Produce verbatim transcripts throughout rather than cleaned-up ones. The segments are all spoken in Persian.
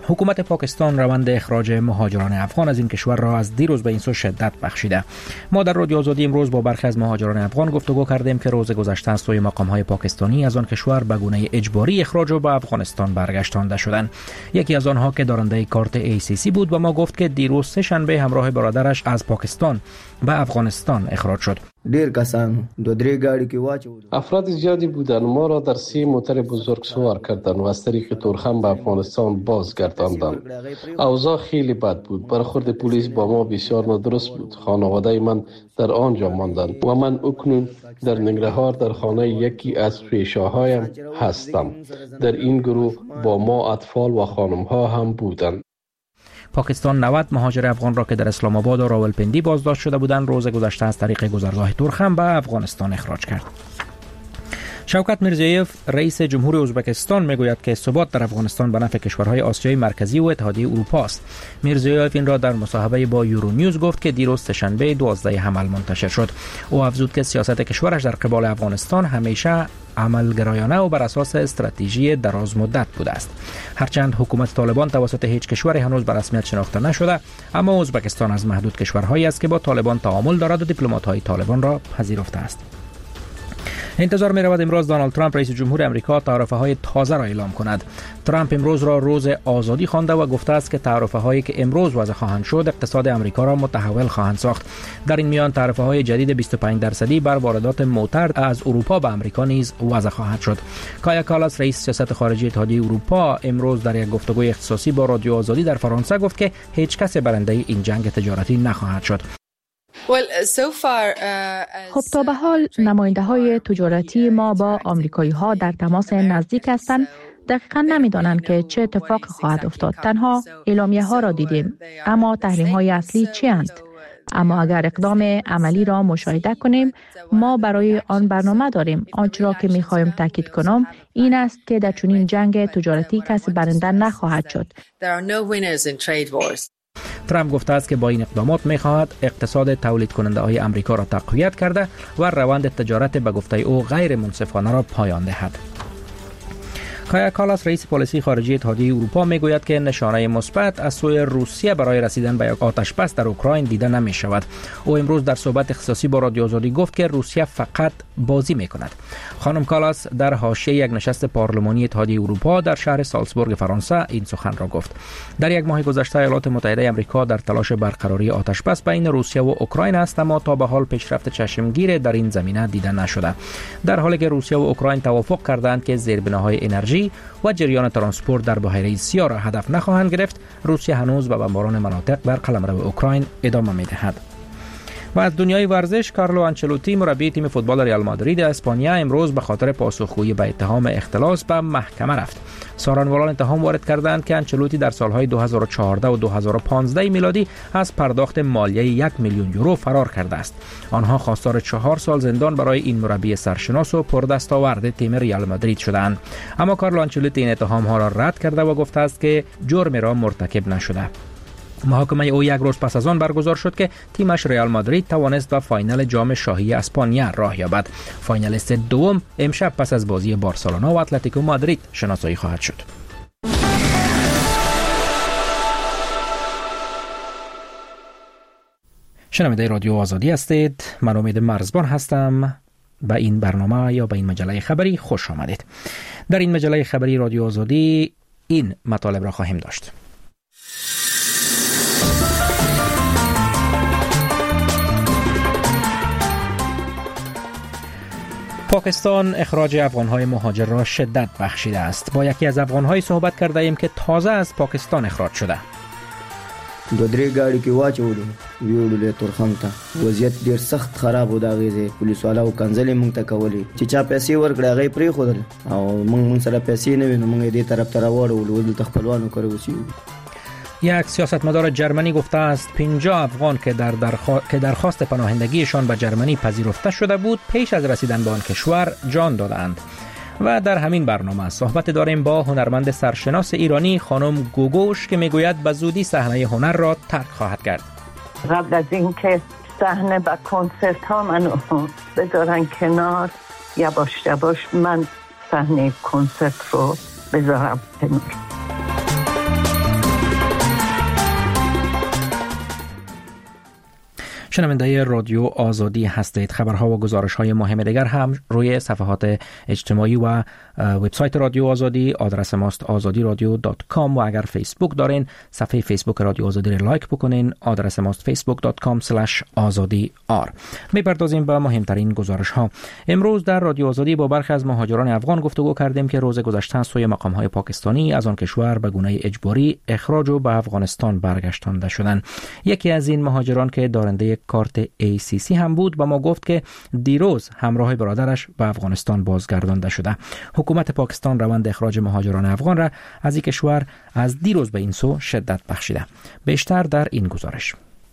حکومت پاکستان روند اخراج مهاجران افغان از این کشور را از دیروز به این سو شدت بخشیده. ما در رادیو آزادی امروز با برخی از مهاجران افغان گفتگو کردیم که روز گذشته از سوی مقام‌های پاکستانی از آن کشور به گونه اجباری اخراج و به افغانستان برگشتانده شدند. یکی از آنها که دارنده کارت ای سی سی بود و ما گفت که دیروز سه شنبه همراه برادرش از پاکستان به افغانستان اخراج شد. دیر کسان دو دری گاڑی کی واچو افراد زیادی بودند. ما را در سه موتر بزرگ سوار کردند و از طریق تورخم به افغانستان بازگرداندند. اوضاع خیلی بد بود. برخورد پلیس با ما بسیار نادرست بود. خانواده من در آنجا ماندند و من اکنون در ننگرهار در خانه یکی از پیشاهایم هستم. در این گروه با ما اطفال و خانم‌ها هم بودند. پاکستان نود مهاجر افغان را که در اسلام آباد و راولپندی بازداشت شده بودند روز گذشته از طریق گذرگاه تورخم به افغانستان اخراج کرد. شوکت میرزیویف رئیس جمهور ازبکستان میگوید که ثبات در افغانستان به نفع کشورهای آسیای مرکزی و اتحادیه اروپا است. میرزیویف این را در مصاحبه با یورو نیوز گفت که دیروز سه‌شنبه دوازده حمل منتشر شد. او افزود که سیاست کشورش در قبال افغانستان همیشه عملگرایانه و بر اساس استراتژی دراز مدت بوده است. هرچند حکومت طالبان توسط هیچ کشوری هنوز به رسمیت شناخته نشده، اما ازبکستان از محدود کشورهایی است که با طالبان تعامل دارد و دیپلمات‌های طالبان را پذیرفته است. انتظار می رود امروز دونالد ترامپ رئیس جمهور امریکا تعرفه های تازه را اعلام کند. ترامپ امروز را روز آزادی خوانده و گفته است که تعرفه هایی که امروز وضع خواهند شد اقتصاد امریکا را متحول خواهند ساخت. در این میان تعرفه های جدید بیست و پنج درصدی بر واردات موتر از اروپا به امریکا نیز وضع خواهد شد. کایا کالاس رئیس سیاست خارجی اتحادیه اروپا امروز در یک گفتگوی اختصاصی با رادیو آزادی در فرانسه گفت که هیچ کس برنده این جنگ تجارتی نخواهد شد. خب تا به حال نماینده های تجارتی ما با آمریکایی ها در تماس نزدیک هستند. دقیقا نمی دانند که چه اتفاق خواهد افتاد. تنها اعلامیه ها را دیدیم، اما تحریم های اصلی چی اند؟ اما اگر اقدام عملی را مشاهده کنیم، ما برای آن برنامه داریم. آنچه را که می خواهیم تاکید کنم این است که در چنین جنگ تجارتی کسی برنده نخواهد شد. ترامپ گفته است که با این اقدامات می‌خواهد اقتصاد تولید کننده های امریکا را تقویت کرده و روند تجارت به گفته او غیر منصفانه را پایان دهد. کایا کالاس رئیس پالیسی خارجی اتحادیه اروپا میگوید که نشانه مثبت از سوی روسیه برای رسیدن به یک آتش‌بس در اوکراین دیده نمی‌شود. او امروز در صحبت اختصاصی با رادیو آزادی گفت که روسیه فقط بازی می‌کند. خانم کالاس در حاشیه یک نشست پارلمانی اتحادیه اروپا در شهر سالزبورگ فرانسه این سخن را گفت. در یک ماه گذشته ایالات متحده آمریکا در تلاش برقراری آتش‌بس بین روسیه و اوکراین است، اما تا به حال پیشرفت چشمگیر در این زمینه دیده نشده. در حالی که روسیه و اوکراین توافق کردند که زیربناهای انرژی و جریان ترانسپورت در بحیره سیاه را هدف نخواهند گرفت، روسیه هنوز به بمباران مناطق در قلمرو اوکراین ادامه می‌دهد. و از دنیای ورزش، کارلو آنچلوتی مربی تیم فوتبال ریال مادرید اسپانیا امروز به خاطر پاسخگویی به اتهام اختلاس به محکمه رفت. سارنوالان اتهام وارد کردند که آنچلوتی در سالهای دو هزار و چهارده و دو هزار و پانزده میلادی از پرداخت مالیه یک میلیون یورو فرار کرده است. آنها خواستار چهار سال زندان برای این مربی سرشناس و پردستاورد تیم ریال مادرید شدند. اما کارلو آنچلوتی این اتهام ها را رد کرده و گفته است که جرمی را مرتکب نشده. محاکمه او یک روز پس از آن برگزار شد که تیمش ریال مادرید توانست به فاینال جام شاهی اسپانیا راه یابد. فاینالیست دوم امشب پس از بازی بارسلونا و اتلتیکو مادرید شناسایی خواهد شد. شنونده رادیو آزادی هستید. من امید مرزبان هستم. به این برنامه یا به این مجله خبری خوش آمدید. در این مجله خبری رادیو آزادی این مطالب را خواهیم داشت. پاکستان اخراج افغان‌های مهاجر را شدت بخشیده است. با یکی از افغان‌های صحبت کرده ایم که تازه از پاکستان اخراج شده. دو درې ګاډي کې واچولو ویوړل تورخم ته وضعیت ډیر سخت خراب و. دا غیزه پولیس والا او کنځلې مونږ ته کولې چې چا پیسې ورکړه هغه پرې خودل او مونږ مونږ سره پیسې نه وینم. مونږ دې طرف ته راوړل ول د خپلوانو کړو وسی. یک سیاستمدار جرمنی گفته است پنجاه افغان که در درخوا... که درخواست پناهندگیشان به جرمنی پذیرفته شده بود پیش از رسیدن به آن کشور جان دادند. و در همین برنامه صحبت داریم با هنرمند سرشناس ایرانی خانم گوگوش که میگوید به زودی صحنه هنر را ترک خواهد کرد. قبل از اینکه صحنه و کنسرت ها منو بذارن کنار، یواش یواش من صحنه کنسرت رو بذارم کنار. شنونده رادیو آزادی هستید. خبرها و گزارش‌های مهم دیگر هم روی صفحات اجتماعی و وبسایت رادیو آزادی، آدرس ماست آزادی رادیو دات کام، و اگر فیسبوک دارین صفحه فیسبوک رادیو آزادی رو لایک بکنین، آدرس ماست فیسبوک دات کام اسلش آزادی آر. می‌پردازیم به مهمترین گزارش‌ها. امروز در رادیو آزادی با برخی از مهاجران افغان گفتگو کردیم که روز گذشته سوی مقام‌های پاکستانی از آن کشور به گونه اجباری اخراج و به افغانستان برگشتانده شدند. یکی از این مهاجران که دارنده کارت ای سی سی هم بود با ما گفت که دیروز همراه برادرش به افغانستان بازگردانده شده. حکومت پاکستان روند اخراج مهاجران افغان را از این کشور از دیروز به این سو شدت بخشیده. بیشتر در این گزارش.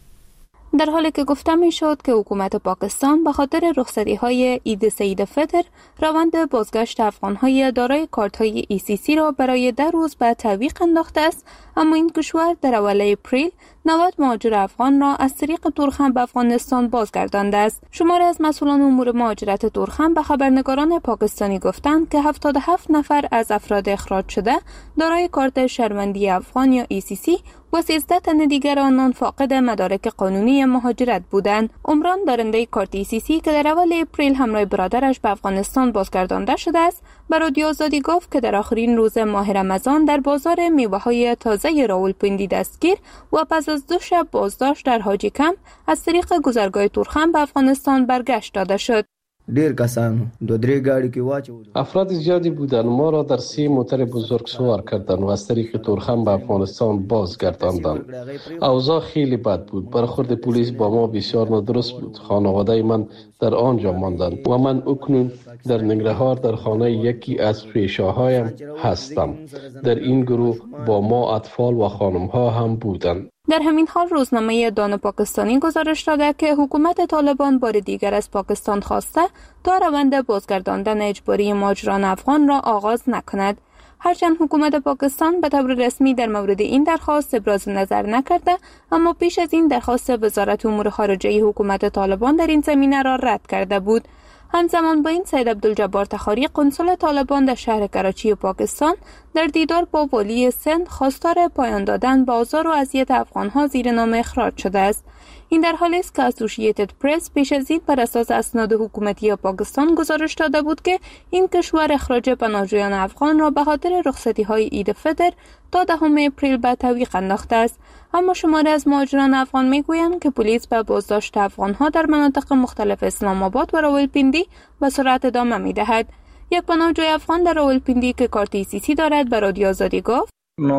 در حالی که گفته می شد که حکومت پاکستان به خاطر رخصتی های عید سید فطر روند بازگشت افغان های دارای کارت های ای سی سی را برای ده روز به تعویق انداخته است، اما این کشور در اول اپریل نود مهاجر افغان را از طریق تورخم به افغانستان بازگردانده است. شماری از مسئولان امور مهاجرت تورخم به خبرنگاران پاکستانی گفتند که هفتاد و هفت نفر از افراد اخراج شده دارای کارت شهروندی افغان یا ای سی سی و سیزده تن دیگر آنان فاقد مدارک قانونی مهاجرت بودند. عمران دارنده کارت ای سی سی که در اول اپریل همراه برادرش به افغانستان بازگردانده شده است، به رادیو آزادی گفت که در آخرین روز ماه رمضان در بازار میوه‌های تازه راولپیندی دستگیر و پس از دو شب بازداشت در حاجی کمپ از طریق گذرگاه تورخم به افغانستان برگشت داده شد. ډیر کسان دو درې گاڑی کې واچول. افراد زیادی بودند. ما را در سه موتر بزرگ سوار کردند و از طریق تورخم به افغانستان بازگرداندند. اوضاع خیلی بد بود. برخورد پلیس با ما بسیار نادرست بود. خانواده من در آنجا ماندند و من اکنون در ننگرهار در خانه یکی از پیشاهایم هستم. در این گروه با ما اطفال و خانم‌ها هم بودند. در همین حال روزنامه دان پاکستانی گزارش داده که حکومت طالبان بار دیگر از پاکستان خواسته تا روند بازگرداندن اجباری مهاجران افغان را آغاز نکند. هرچند حکومت پاکستان به طور رسمی در مورد این درخواست ابراز نظر نکرده، اما پیش از این درخواست وزارت امور خارجه حکومت طالبان در این زمینه را رد کرده بود. همزمان با این سید عبدالجبار تخاری قنصل طالبان در شهر کراچی پاکستان در دیدار با والی سند خواستار پایان دادن به آزار و اذیت افغان‌ها زیر نام اخراج شده است. این در حالی است که اسوسییتد پرس پیش از این بر اساس اسناد حکومتی پاکستان گزارش داده بود که این کشور اخراج پناهجویان افغان را به خاطر رخصتی‌های عید فطر تا دهم اپریل به تعویق انداخته است. اما شماری از مهاجران افغان میگویند که پلیس به بازداشت افغان‌ها در مناطق مختلف اسلام آباد و راولپیندی به سرعت ادامه می‌دهد. یک پناهجوی افغان در راولپیندی که کارت ای سی سی دارد به رادیو آزادی گفت: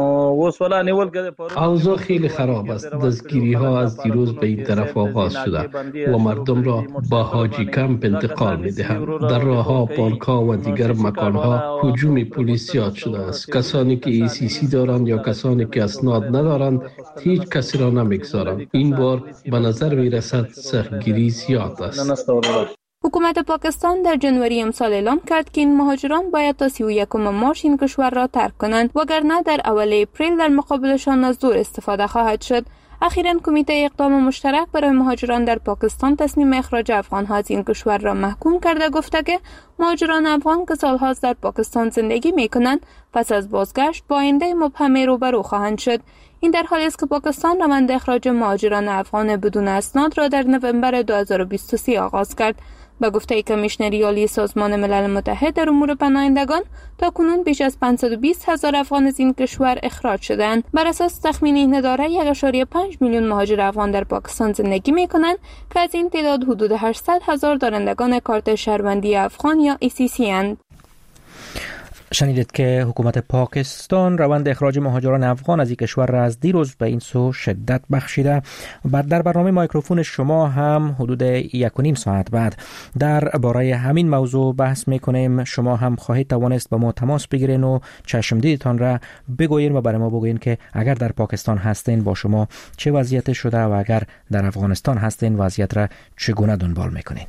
اوضاع خیلی خراب است. دستگیری ها از دیروز به این طرف آغاز شده و مردم را با حاجی کمپ انتقال می دهند. در راه ها، پارک ها و دیگر مکان ها هجوم پلیس زیاد شده است. کسانی که ای سی سی دارند یا کسانی که اسناد ندارند هیچ کسی را نمیگذارند. این بار به نظر می رسد سختگیری زیاد است. حکومت پاکستان در جنوری امسال اعلام کرد که این مهاجران باید تا سی و یکم مارس این کشور را ترک کنند، وگرنه در اول اپریل در مقابلشان از زور استفاده خواهد شد. اخیراً کمیته اقدام مشترک برای مهاجران در پاکستان تصمیم اخراج افغان‌ها از این کشور را محکوم کرده، گفته که مهاجران افغان که سال‌هاست در پاکستان زندگی می‌کنند پس از بازگشت با آینده مبهمی روبرو خواهند شد. این در حالی است که پاکستان روند اخراج مهاجران افغان بدون اسناد را در نوامبر دو هزار و بیست و سه آغاز کرد. با گفته کمیشنری عالی سازمان ملل متحد در امور پناهندگان تا کنون بیش از پانصد و بیست هزار افغان از این کشور اخراج شدند. بر اساس تخمین این اداره یک ممیز پنج میلیون مهاجر افغان در پاکستان زندگی می‌کنند که از این تعداد حدود هشتصد هزار دارندگان کارت شهروندی افغان یا ای سی سی اند. شنیدید که حکومت پاکستان روند اخراج مهاجران افغان از این کشور را از دیروز به این سو شدت بخشیده. بعد در برنامه مایکروفون شما هم حدود یک و نیم ساعت بعد در باره همین موضوع بحث میکنیم. شما هم خواهید توانست با ما تماس بگیرین و چشمدیدتان را بگویین و برای ما بگویین که اگر در پاکستان هستین با شما چه وضعیت شده و اگر در افغانستان هستین وضعیت را چگونه دنبال میکنین.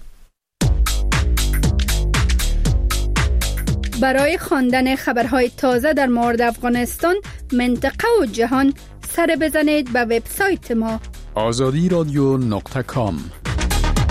برای خواندن خبرهای تازه در مورد افغانستان، منطقه و جهان سر بزنید به وبسایت ما آزادی رادیو نقطه کام.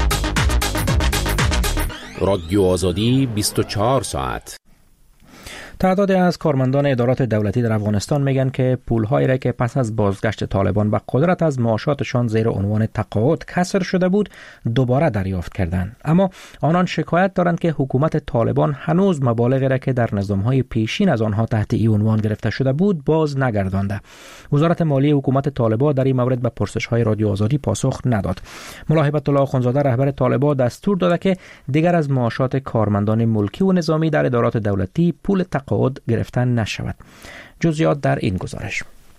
رادیو آزادی بیست و چهار ساعت. تعدادی از کارمندان ادارات دولتی در افغانستان میگن که پول‌هایی را که پس از بازگشت طالبان به قدرت از معاشاتشان زیر عنوان تقاعد کسر شده بود دوباره دریافت کردند، اما آنان شکایت دارند که حکومت طالبان هنوز مبالغی را که در نظام‌های پیشین از آنها تحت این عنوان گرفته شده بود باز نگردانده. وزارت مالیه حکومت طالبان در این مورد به پرسش‌های رادیو آزادی پاسخ نداد. ملا هیبت الله آخوندزاده رهبر طالبان دستور داده که دیگر از معاشات کارمندان ملکی و نظامی در ادارات دولتی پول تقاعد گرفتن نشود. جزئیات در این گزارش.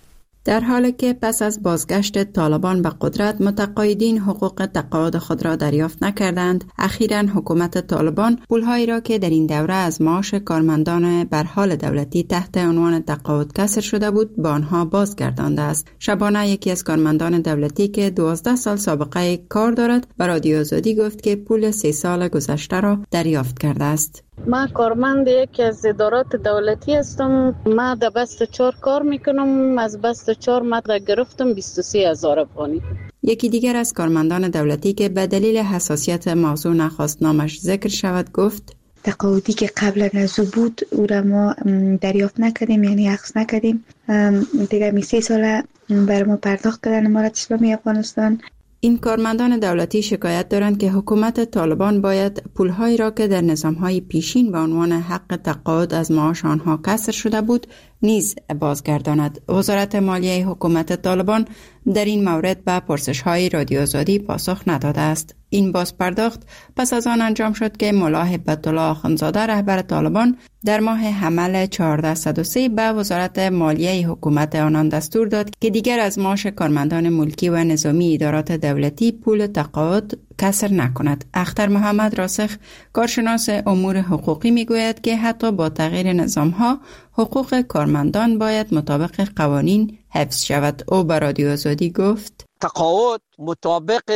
در حالی که پس از بازگشت طالبان به قدرت متقاعدین حقوق تقاعد خود را دریافت نکردند، اخیراً حکومت طالبان پولهایی را که در این دوره از معاش کارمندان بر حال دولتی تحت عنوان تقاعد کسر شده بود به آنها بازگردانده است. شبانه یکی از کارمندان دولتی که دوازده سال سابقه کار دارد به رادیو آزادی گفت که پول سه سال گذشته را دریافت کرده است. ما کارمند یکی از ادارات دولتی هستم. ما در بست چهار کار میکنم. از بست چهار ما گرفتم بیست و سه هزار افغانی. یکی دیگر از کارمندان دولتی که به دلیل حساسیت موضوع نخواست نامش ذکر شود گفت تقاعدی که قبل از او بود او را ما دریافت نکردیم، یعنی اخذ نکردیم. دیگر می سه ساله بر ما پرداخت کردن امارت اسلامی افغانستان. این کارمندان دولتی شکایت دارند که حکومت طالبان باید پولهایی را که در نظامهای پیشین به عنوان حق تقاعد از معاش آنها کسر شده بود نیز بازگرداند. وزارت مالیه حکومت طالبان در این مورد به پرسش‌های رادیو آزادی پاسخ نداده است. این بازپرداخت پس از آن انجام شد که ملا هیبت الله آخوندزاده رهبر طالبان در ماه حمل چهارده صد و سه به وزارت مالیه حکومت آنان دستور داد که دیگر از معاش کارمندان ملکی و نظامی ادارات دولتی پول تقاعد کسر نکند. اختر محمد راسخ کارشناس امور حقوقی میگوید که حتی با تغییر نظام‌ها حقوق کارمندان باید مطابق قوانین حفظ شود. او به رادیو آزادی گفت تقاعد مطابق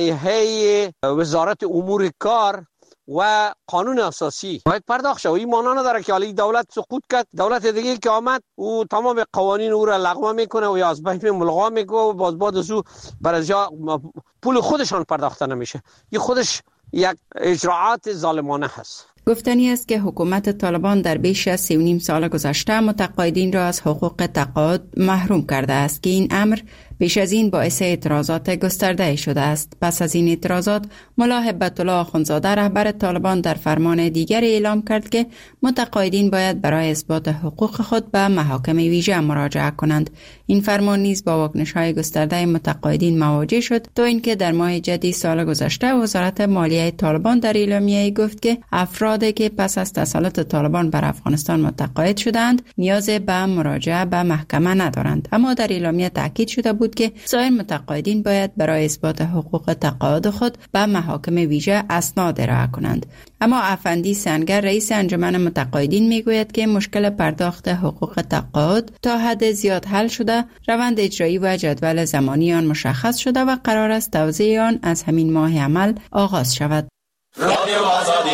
لایحه وزارت امور کار و قانون اساسی باید پرداخت شود. این معنی نداره که حالی دولت سقوط کرد، دولت دیگه که آمد او تمام قوانین او را لغو میکنه و یا از بین ملغا میکنه و باز بعد از او برای جا پول خودشان پرداخته نمیشه. این خودش یک اجراعات ظالمانه هست. گفتنی است که حکومت طالبان در بیش از سی و نیم سال گذشته متقاعدین را از حقوق تقاعد محروم کرده است که این امر بیش از این باعث اعتراضات گسترده شده است. پس از این اعتراضات ملا هیبت الله آخوندزاده رهبر طالبان در فرمان دیگر اعلام کرد که متقاعدین باید برای اثبات حقوق خود به محاکم ویژه مراجعه کنند. این فرمان نیز با واکنش‌های گسترده متقاعدین مواجه شد تا اینکه در ماه جدی سال گذشته وزارت مالیه طالبان در اعلامیه گفت که افرادی که پس از تسلط طالبان بر افغانستان متقاعد شدند نیاز به مراجعه به محکمه ندارند. اما در اعلامیه تاکید شده بود که سایر متقاعدین باید برای اثبات حقوق تقاعد خود به محاکم ویژه اسناد ارائه کنند. اما افندی سنگر رئیس انجمن متقاعدین میگوید که مشکل پرداخت حقوق تقاعد تا حد زیاد حل شده، روند اجرایی و جدول زمانی آن مشخص شده و قرار است توزیع آن از همین ماه عمل آغاز شود. رادیو آزادی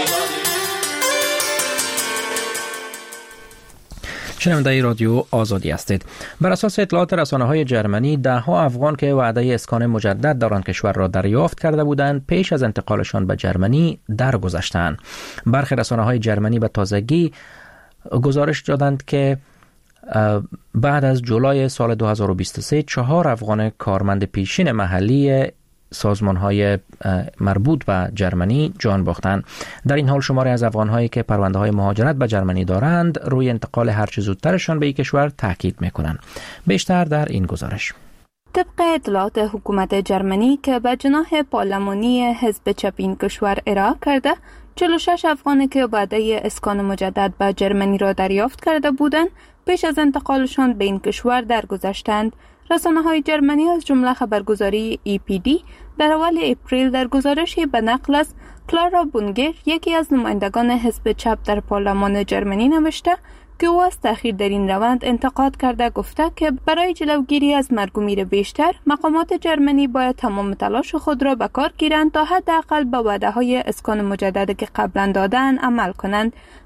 شنونده رادیو آزادی هستید. بر اساس اطلاعات رسانه‌های جرمنی ده ها افغان که وعده اسکان مجدد در آن کشور را دریافت کرده بودند پیش از انتقالشان به جرمنی درگذشتند. برخی رسانه‌های جرمنی به تازگی گزارش دادند که بعد از جولای سال دو هزار و بیست و سه چهار افغان کارمند پیشین محلی سازمان‌های مربوط به جرمنی جان باختند. در این حال شماری از افغان‌هایی که پرونده‌های مهاجرت به جرمنی دارند روی انتقال هر چه زودترشان به این کشور تاکید می‌کنند. بیشتر در این گزارش. طبق اطلاعات حکومت جرمنی که به جناح پارلمانی حزب چپ این کشور ارائه کرده، چهل و شش افغانی که وعده اسکان مجدد به جرمنی را دریافت کرده بودند پیش از انتقالشان به این کشور درگذشتند. رسانه‌های جرمنی از جمله خبرگزاری ای پی دی در اول اپریل در گزارشی به نقل از کلارا بونگر یکی از نمایندگان حزب چپ در پارلمان جرمنی نوشته که او از تأخیر در این روند انتقاد کرده گفته که برای جلوگیری از مرگ و میر بیشتر مقامات جرمنی باید تمام تلاش خود را به کار گیرند تا حداقل به وعده‌های اسکان مجدد که قبلا دادن عمل کنند.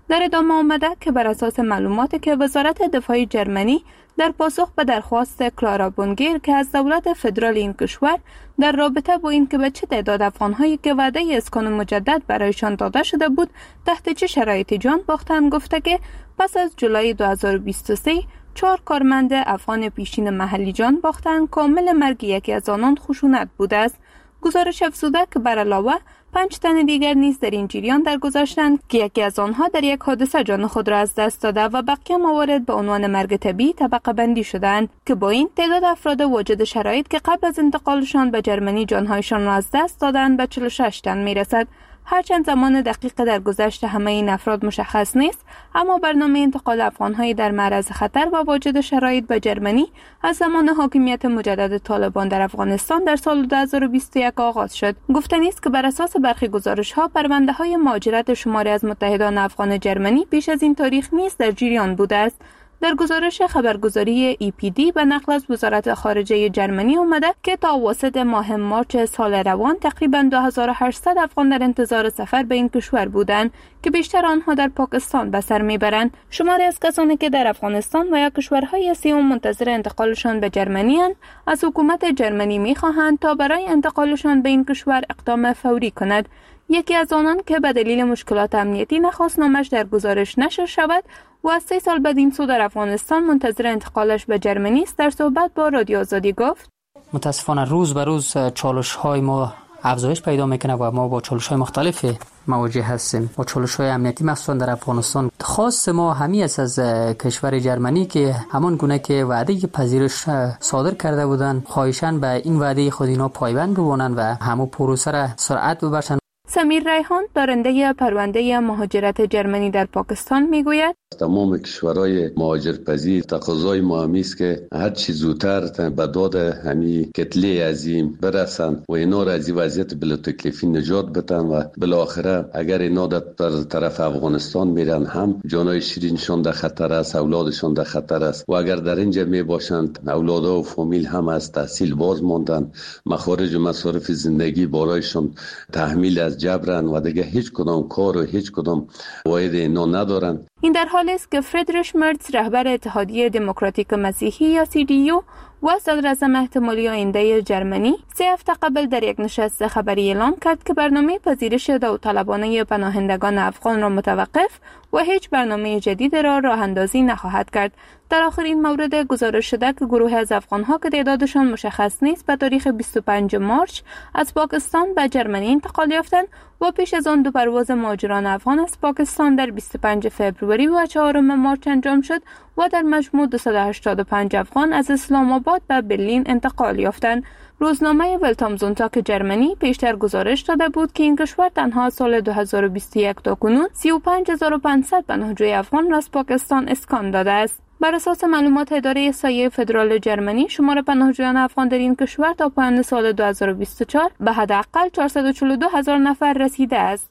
در ادامه آمده که بر اساس معلوماتی که وزارت دفاع جرمنی در پاسخ به درخواست کلارا بونگیر که از دولت فدرال این کشور در رابطه با اینکه به چه تعداد افغان‌هایی که وعده اسکان مجدد برایشان داده شده بود تحت چه شرایطی جان باختند گفته که پس از جولای دو هزار و بیست و سه چهار کارمند افغان پیشین محلی جان باختند. کامل مرگ یکی از آنان خشونت بوده است. گزارش افزوده که بر علاوه پنج تن دیگر نیز در این جریان درگذشتند که یکی از آنها در یک حادثه جان خود را از دست داده و بقیه موارد به عنوان مرگ طبیعی طبقه بندی شدند که با این تعداد افراد واجد شرایط که قبل از انتقالشان به جرمنی جانهایشان را از دست دادند به چهل و شش تن میرسد. هرچند زمان دقیق در گذشت همه این افراد مشخص نیست، اما برنامه انتقال افغان‌های در معرض خطر و واجد شرایط به جرمنی از زمان حاکمیت مجدد طالبان در افغانستان در سال دو هزار و بیست و یک آغاز شد. گفتنی است که بر اساس برخی گزارش‌ها پرونده‌های مهاجرت شماری از متحدان افغان جرمنی پیش از این تاریخ نیز در جریان بوده است. در گزارش خبرگزاری ای پی دی به نقل از وزارت خارجه جرمنی آمده که تا اواسط ماه مارچ سال روان تقریباً دو هزار و هشتصد افغان در انتظار سفر به این کشور بودند که بیشتر آنها در پاکستان به سر میبرند. شماری از کسانی که در افغانستان و یا کشورهای سوم منتظر انتقالشان به جرمنی اند از حکومت جرمنی میخواهند تا برای انتقالشان به این کشور اقدام فوری کند. یکی از آنان که به دلیل مشکلات امنیتی نخواست نامش در گزارش نشر شود و از سه سال بعد این سو در افغانستان منتظر انتقالش به جرمنی است، در صحبت با رادیو آزادی گفت: متاسفانه روز به روز چالش های ما افزایش پیدا میکنه و ما با چالش های مختلف مواجه هستیم. با چالش های امنیتی مخصوصا در افغانستان. خاص ما همی است از کشور جرمنی که همان گونه که وعده پذیرش صادر کرده بودند خواهشاً به این وعده خود اینا پایبند بمانند و همو پروسه را سرعت ببخشند. سمیر ریحان دارنده پرونده مهاجرت جرمنی در پاکستان میگوید: تمام کشورهای مهاجرپذیر تقاضای ما همی است که هر چی زودتر به داد همین کتله عظیم برسند و اینا را از این وضعیت بلا تکلیفی نجات بدن و بالاخره اگر اینا در طرف افغانستان میرن هم جانای شیرینشان در خطر است، اولادشان در خطر است و اگر در اینجا می باشند اولادها و فامیل هم از تحصیل باز ماندن، مخارج و مصارف زندگی برایشان تحمیل از جبران و دیگه هیچ کدام کار و هیچ کدام واحد اینا ندارن. این در حالی است که فریدریش مرتز رهبر اتحادیه دموکراتیک مسیحی یا سی دی یو و صدر اعظم احتمالی آینده جرمنی سه هفته قبل در یک نشست خبری اعلام کرد که برنامه پذیرش داوطلبانه پناهندگان افغان را متوقف و هیچ برنامه جدید را راه اندازی نخواهد کرد. در آخرین مورد گزارش شده که گروه از افغان‌ها که تعدادشان مشخص نیست به تاریخ بیست و پنجم مارچ از پاکستان به جرمنی انتقال یافتند و پیش از آن دو پرواز مهاجران افغان از پاکستان در بیست و پنجم فوریه و چهارم مارچ انجام شد و در مجموع دویست و هشتاد و پنج افغان از اسلام آباد به برلین انتقال یافتند. روزنامه ولتامزونتاگ جرمنی پیشتر گزارش داده بود که این کشور تنها سال دو هزار و بیست و یک تا کنون سی و پنج هزار و پانصد پناهجوی افغان را از پاکستان اسکان داده است. بر اساس معلومات اداره سایه فدرال جرمنی شمار پناهجویان افغان در این کشور تا پایان سال دو هزار و بیست و چهار به حداقل چهارصد و چهل و دو هزار نفر رسیده است.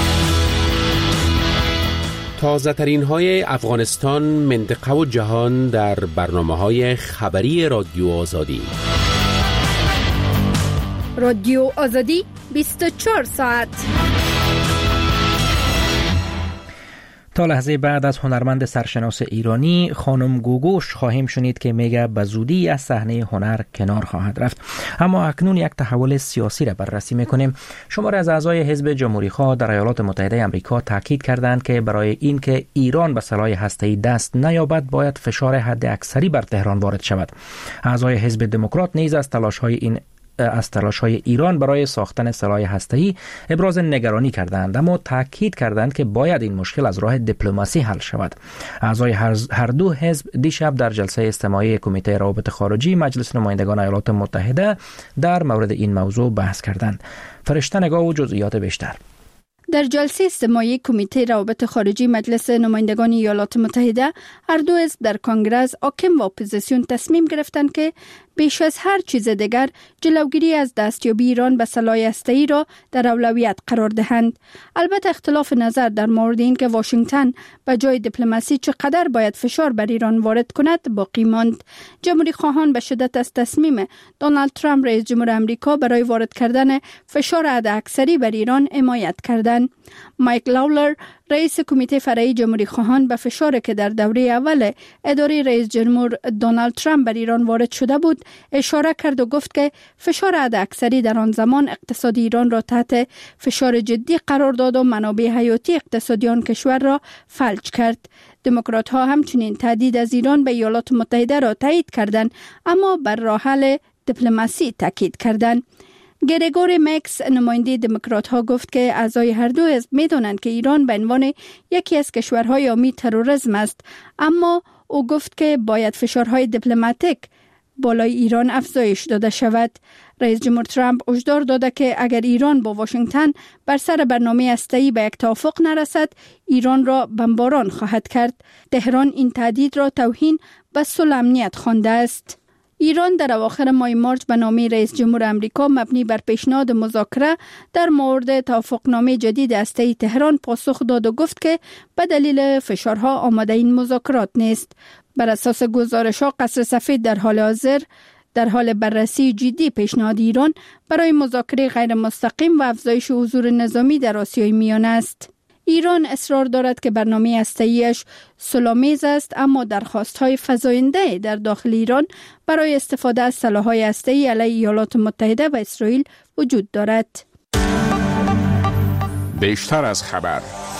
تازه ترین های افغانستان، منطقه و جهان در برنامه های خبری رادیو آزادی. رادیو آزادی بیست و چهار ساعت. تا لحظه بعد از هنرمند سرشناس ایرانی خانم گوگوش خواهیم شنید که میگه به زودی از صحنه هنر کنار خواهد رفت. اما اکنون یک تحول سیاسی را بررسی میکنیم. شماری از اعضای حزب جمهوری‌خواه در ایالات متحده آمریکا تاکید کردند که برای اینکه ایران به سلاح هسته‌ای دست نیابد باید فشار حد اکثری بر تهران وارد شود. اعضای حزب دموکرات نیز از تلاش‌های این از تلاش‌های ایران برای ساختن سلاح هسته‌ای ابراز نگرانی کردند، اما تاکید کردند که باید این مشکل از راه دیپلماسی حل شود. اعضای هر دو حزب دیشب در جلسه استماعی کمیته روابط خارجی مجلس نمایندگان ایالات متحده در مورد این موضوع بحث کردند. فرشته نگاه و جزئیات بیشتر. در جلسه استماعی کمیته روابط خارجی مجلس نمایندگان ایالات متحده هر دو حزب در کنگره حاکم و اپوزیسیون تصمیم گرفتند که بیش از هر چیز دیگر جلوگیری از دستیابی ایران به سلاح هسته‌ای را در اولویت قرار دهند. البته اختلاف نظر در مورد این که واشنگتن به جای دیپلماسی چقدر باید فشار بر ایران وارد کند باقی ماند. جمهوری خواهان به شدت از تصمیم دونالد ترامپ رئیس جمهور آمریکا برای وارد کردن فشار حداکثری بر ایران حمایت کردند. مایک لاولر رئیس کمیته فرعی جمهوری خواهان به فشاری که در دوره اول اداره رئیس جمهور دونالد ترامپ بر ایران وارد شده بود اشاره کرد و گفت که فشار حداکثری در آن زمان اقتصاد ایران را تحت فشار جدی قرار داد و منابع حیاتی اقتصادی آن کشور را فلج کرد. دموکرات ها همچنین تهدید از ایران به ایالات متحده را تایید کردند، اما بر راه حل دیپلماسی تاکید کردند. گریگوری مکس نماینده دموکرات ها گفت که اعضای هر دو حزب می‌دانند که ایران به عنوان یکی از کشورهای حامی تروریسم است، اما او گفت که باید فشارهای دیپلماتیک بالای ایران افزایش داده شود. رئیس جمهور ترامپ هشدار داده که اگر ایران با واشنگتن بر سر برنامه هسته‌ای به یک توافق نرسد، ایران را بمباران خواهد کرد. تهران این تهدید را توهین به صلح امنیت خوانده است. ایران در اواخر ماه مارس به نامه رئیس جمهور آمریکا مبنی بر پیشنهاد مذاکره در مورد توافقنامه جدید هسته‌ای تهران پاسخ داد و گفت که به دلیل فشارها آماده این مذاکرات نیست. بر اساس گزارش‌ها قصر سفید در حال حاضر در حال بررسی جدی پیشنهاد ایران برای مذاکره غیر مستقیم و افزایش حضور نظامی در آسیای میانه است. ایران اصرار دارد که برنامه هسته‌ایش صلح‌آمیز است، اما درخواست‌های فزاینده در داخل ایران برای استفاده از سلاح‌های هسته‌ای علیه ایالات متحده و اسرائیل وجود دارد. بیشتر از خبر.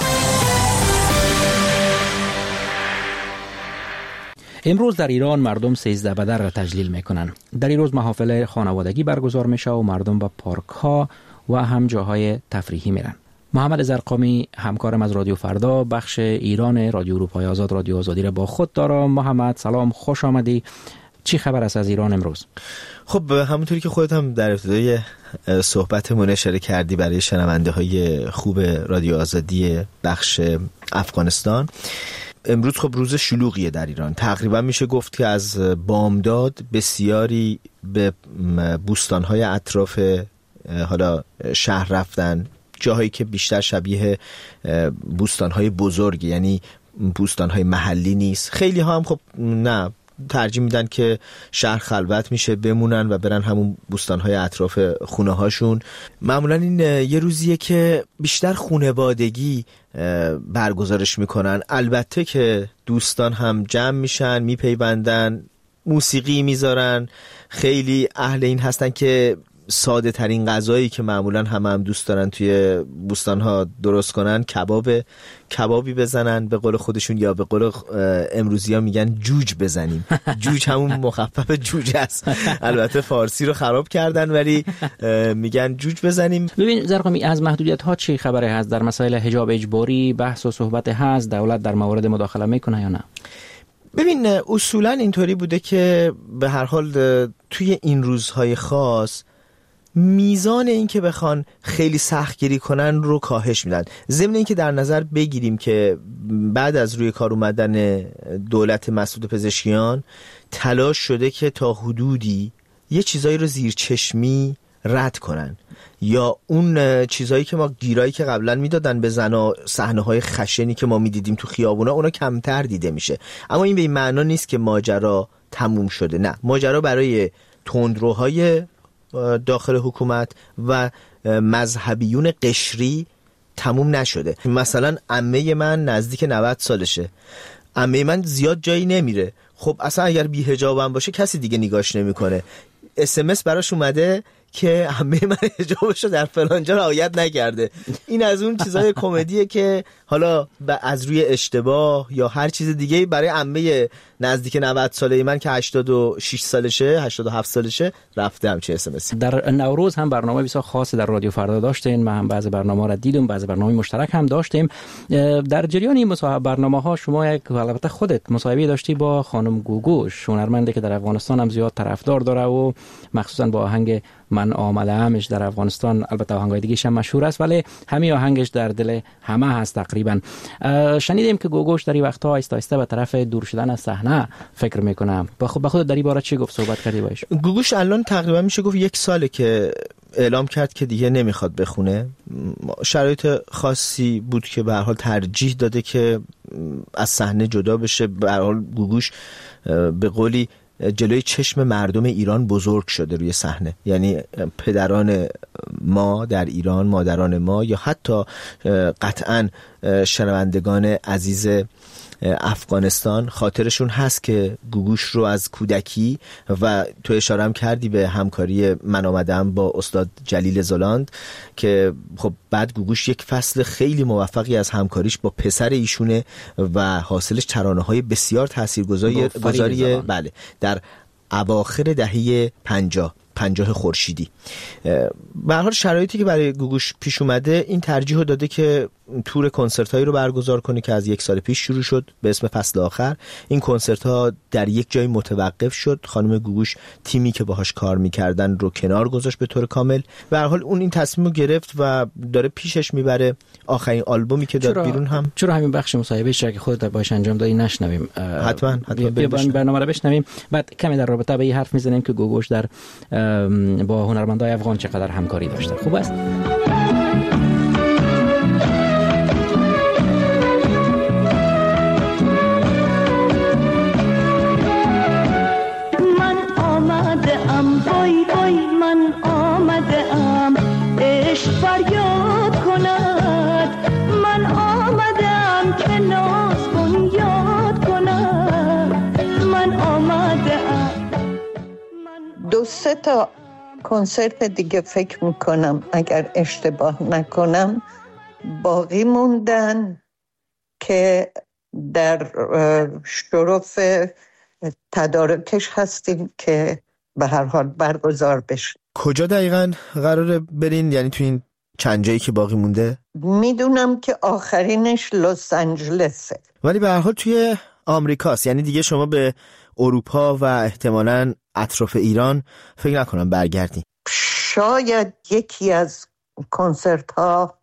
امروز در ایران مردم سیزده بدر را تجلیل میکنند. در این روز محافل خانوادگی برگزار میشه و مردم به پارک ها و هم جاهای تفریحی میرن. محمد زرقامی همکارم از رادیو فردا بخش ایران رادیو اروپای آزاد رادیو آزادی را با خود دارم. محمد سلام، خوش آمدی. چی خبر است از ایران امروز؟ خب همونطوری که خودت هم در ابتدای صحبتمون اشاره کردی برای شنونده های خوب رادیو آزادی بخش افغانستان، امروز خب روز شلوغیه در ایران. تقریبا میشه گفت که از بامداد بسیاری به بوستان‌های اطراف حالا شهر رفتن، جاهایی که بیشتر شبیه بوستان‌های بزرگ، یعنی بوستان‌های محلی نیست. خیلی ها هم خب نه، ترجیح میدن که شهر خلوت میشه بمونن و برن همون بوستان‌های اطراف خونه هاشون. معمولا این یه روزیه که بیشتر خانوادگی برگزارش میکنن. البته که دوستان هم جمع میشن، میپیوندن، موسیقی میذارن. خیلی اهل این هستن که ساده ترین غذایی که معمولا هم هم دوست دارن توی بوستان ها درست کنن کباب کبابی بزنن به قول خودشون، یا به قول امروزی ها میگن جوج بزنیم. جوج همون مخفف جوج است. البته فارسی رو خراب کردن ولی میگن جوج بزنیم. ببین زرقامی، از محدودیت ها چی خبره هست؟ در مسائل حجاب اجباری بحث و صحبت هست؟ دولت در مورد مداخله میکنه یا نه؟ ببین اصولا اینطوری بوده که به هر حال توی این روزهای خاص میزان این که بخوان خیلی سختگیری کنن رو کاهش میدن. ضمن این که در نظر بگیریم که بعد از روی کار اومدن دولت مسعود پزشکیان تلاش شده که تا حدودی یه چیزایی رو زیر چشمی رد کنن، یا اون چیزایی که ما گیرایی که قبلا میدادن به زنا، صحنه‌های خشنی که ما میدیدیم تو خیابونا، اونا کمتر دیده میشه. اما این به این معنا نیست که ماجرا تموم شده. نه، ماجرا برای تندروهای داخل حکومت و مذهبیون قشری تموم نشده. مثلا عمه من نزدیک نود سالشه، عمه من زیاد جایی نمیره. خب اصلا اگر بی حجابم باشه کسی دیگه نگاش نمیکنه. اس ام اس براش اومده که عمه من حجابشو در فلان جا رعایت نکرده. این از اون چیزای کمدیه که حالا از روی اشتباه یا هر چیز دیگه برای عمه نزدیک نود ساله من که هشتاد و شش سالشه، هشتاد و هفت سالشه رفته همچین اس ام اس. در نوروز هم برنامه بسیار خاص در رادیو فردا داشتین. من هم بعضی برنامه را دیدم، بعضی برنامه مشترک هم داشتیم. در جریان این مصاحبه برنامه‌ها شما یک البته خودت مصاحبه داشتی با خانم گوگوش، هنرمندی که در افغانستان هم زیاد طرفدار داره و مخصوصا با آهنگ من آمده‌امش در افغانستان، البته آهنگای دیگه‌ش هم مشهور است ولی همین آهنگش در دل همه هست تقریبا. شنیدیم که گوگوش در این وقت‌ها آهسته آهسته به طرف دور شدن از صحنه فکر میکنه. با خود به خود در این باره چی گفت؟ صحبت کردی باش؟ گوگوش الان تقریبا میشه گفت یک ساله که اعلام کرد که دیگه نمیخواد بخونه. شرایط خاصی بود که به هر حال ترجیح داده که از صحنه جدا بشه. به هر حال گوگوش به قولی جلوی چشم مردم ایران بزرگ شده روی صحنه، یعنی پدران ما در ایران، مادران ما یا حتی قطعاً شنوندگان عزیز افغانستان خاطرشون هست که گوگوش رو از کودکی و تو اشاره هم کردی به همکاری من آمدم با استاد جلیل زلاند که خب بعد گوگوش یک فصل خیلی موفقی از همکاریش با پسر ایشونه و حاصلش ترانه‌های بسیار تاثیرگذاری بله در اواخر دهه پنجاه پنجاه خورشیدی. به هر حال شرایطی که برای گوگوش پیش اومده این ترجیح رو داده که تور کنسرت هایی رو برگزار کنه که از یک سال پیش شروع شد به اسم فصل آخر. این کنسرت ها در یک جای متوقف شد. خانم گوگوش تیمی که باهاش کار میکردن رو کنار گذاشت به طور کامل. به هر حال اون این تصمیم رو گرفت و داره پیشش میبره. آخرین آلبومی که داد بیرون هم چرا همین بخش مصاحبه که خودت باهاش انجام دادی نشنویم؟ حتما حتما برنامه رو بشنویم، بعد کمی در رابطه به این حرف میزنیم که گوگوش در با هنرمندای افغان چقدر همکاری داشته. خوب است. من آمده ام بای بای، من آمده ام عشق فریاد کند، من آمده ام که ناز بنیاد کند، من آمده ام. دو سه تا کنسرت دیگه فکر میکنم اگر اشتباه نکنم باقی موندن که در شرف تدارکش هستیم که به هر حال برگزار بشه. کجا دقیقاً قراره برین؟ یعنی تو این چند جایی که باقی مونده؟ میدونم که آخرینش لس آنجلسه، ولی به هر حال توی آمریکاست. یعنی دیگه شما به اروپا و احتمالاً اطراف ایران فکر نکنم برگردین. شاید یکی از کنسرت ها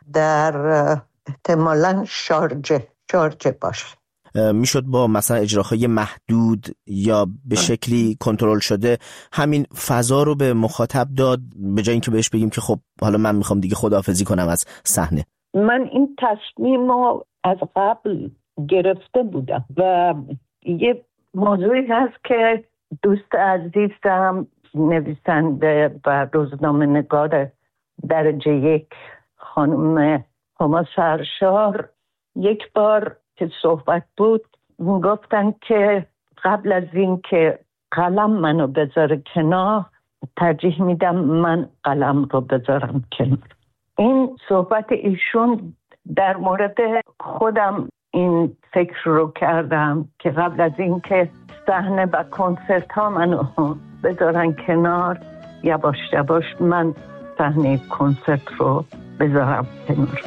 در احتمالاً شارجه شارجه باشه. میشد با مثلا اجراهای محدود یا به شکلی کنترل شده همین فضا رو به مخاطب داد به جای اینکه بهش بگیم که خب حالا من میخوام دیگه خداحافظی کنم از صحنه؟ من این تصمیم رو از قبل گرفته بودم و یه موضوعی هست که دوست عزیزم نویسنده و روزنامه نگار درجه یک خانم هما سرشار یک بار که صحبت بود گفتن که قبل از این که قلم منو بذاره کنار ترجیح میدم من قلم رو بذارم کنار. این صحبت ایشون در مورد خودم این فکر رو کردم که قبل از این که صحنه و کنسرت ها منو بذارن کنار یواش یواش من صحنه کنسرت رو بذارم کنار.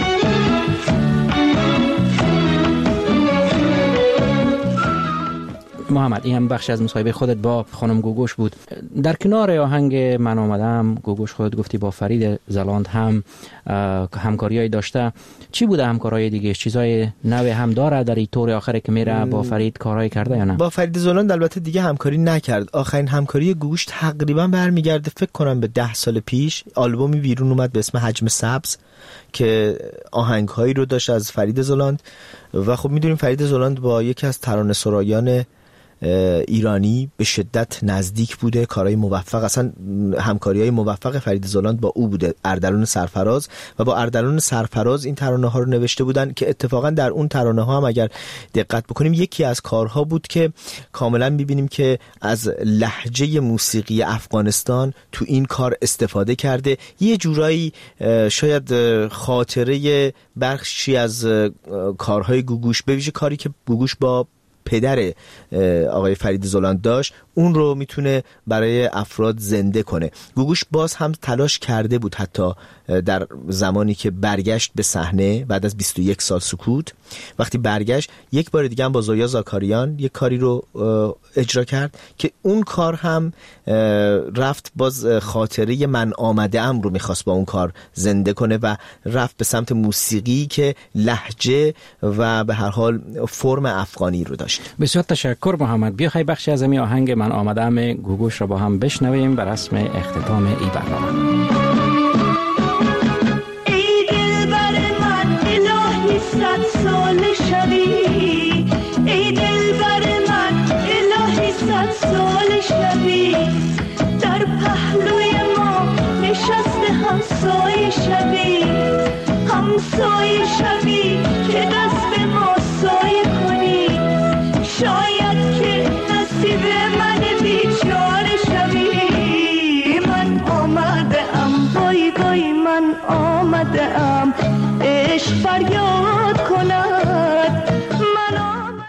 محمد، این هم بخش از مصاحبه خودت با خانم گوگوش بود. در کنار آهنگ من آمدم گوگوش خودت گفتی با فرید زلاند هم همکاریای داشته. چی بوده همکارای دیگه؟ چیزای نو هم داره در این طور آخره که میره با فرید کارهای کرده یا نه؟ با فرید زلاند البته دیگه همکاری نکرد. آخرین همکاری گوگوش تقریبا برمیگرده فکر کنم به ده سال پیش. آلبومی بیرون اومد به اسم حجم سبز که آهنگهایی رو داشت از فرید زلاند و خب میدونیم فرید زلاند با یکی از ترانه‌سرایان ایرانی به شدت نزدیک بوده. کارهای موفق، اصلا همکاری‌های موفق فرید زلاند با او بوده. اردلان سرفراز و با اردلان سرفراز این ترانه‌ها رو نوشته بودن که اتفاقا در اون ترانه‌ها هم اگر دقت بکنیم یکی از کارها بود که کاملا می‌بینیم که از لهجه موسیقی افغانستان تو این کار استفاده کرده. یه جورایی شاید خاطره بخشی از کارهای گوگوش، به ویژه کاری که گوگوش با پدر آقای فرید زلاند داشت، اون رو میتونه برای افراد زنده کنه. گوگوش باز هم تلاش کرده بود حتی در زمانی که برگشت به صحنه بعد از بیست و یک سال سکوت، وقتی برگشت یک بار دیگه هم با زویا زاکاریان یک کاری رو اجرا کرد که اون کار هم رفت باز خاطره من آمده ام رو میخواست با اون کار زنده کنه و رفت به سمت موسیقی که لهجه و به هر حال فرم افغانی رو داشت. بسیار تشکر محمد. بیا خیلی بخشی از این آهنگ من آمدم گوگوش رو با هم بشنویم بر رسم اختتام این برنامه. ای دلبر من الهی صد سال شوی، ای دلبر من الهی صد سال شوی، در پهلوی ما نشسته همسایه شوی که دست ما سایه کنی، شاید که نصیب من بیچاره شوی. من آمده ام وای وای من آمده ام عشق فریاد کند. من آمده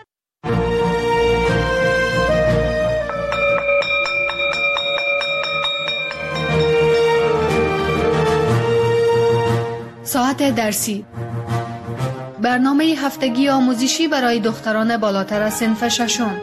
ساعت درسی، برنامه هفتگی آموزشی برای دختران بالاتر از صنف ششم.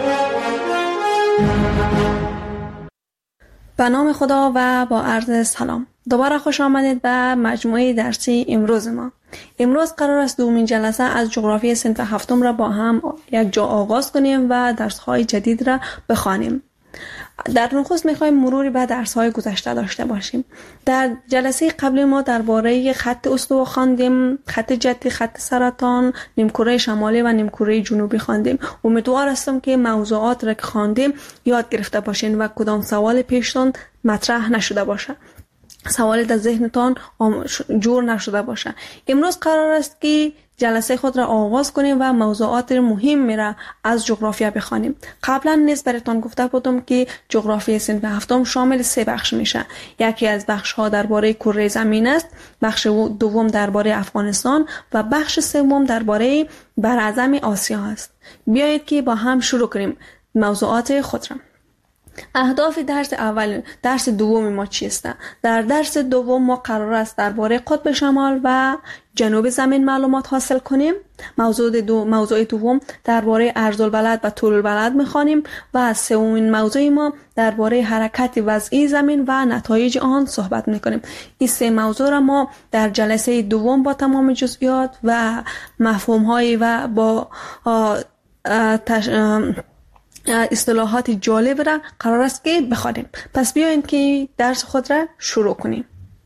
به نام خدا و با عرض سلام، دوباره خوش آمدید به مجموعه درسی امروز ما. امروز قرار است دومین جلسه از جغرافی صنف هفتم را با هم یک جا آغاز کنیم و درس‌های جدید را بخوانیم. در نخست می‌خوایم مروری به درس‌های گذشته داشته باشیم. در جلسه قبلی ما درباره خط استوا خواندیم، خط جدی، خط سرطان، نیمکره شمالی و نیمکره جنوبی خواندیم. امیدوار هستم که موضوعات را که خواندیم یاد گرفته باشین و کدام سوال پیشتان مطرح نشده باشه، سوال در ذهنتان جور نشده باشه. امروز قرار است که جلسه خود را آغاز کنیم و موضوعات مهم میره از جغرافیا بخوانیم. قبلا نیز براتون گفته بودم که جغرافی صنف هفتم شامل سه بخش میشه. یکی از بخش ها درباره کره زمین است، بخش دوم درباره افغانستان و بخش سوم درباره براعظم آسیا است. بیایید که با هم شروع کنیم موضوعات خود را. اهداف درس اول، درس دوم ما چیست؟ در درس دوم ما قرار است درباره قطب شمال و جنوب زمین معلومات حاصل کنیم. موضوع دو موضوع دوم درباره عرض البلد و طول البلد می‌خوانیم و سومین موضوع ما درباره حرکت وضعی زمین و نتایج آن صحبت می‌کنیم. این سه موضوع را ما در جلسه دوم با تمام جزئیات و مفهوم‌های و با آ آ تش... آ اصطلاحات جالب را قرار است که بخوانیم. پس بیاین که درس خود را شروع کنیم.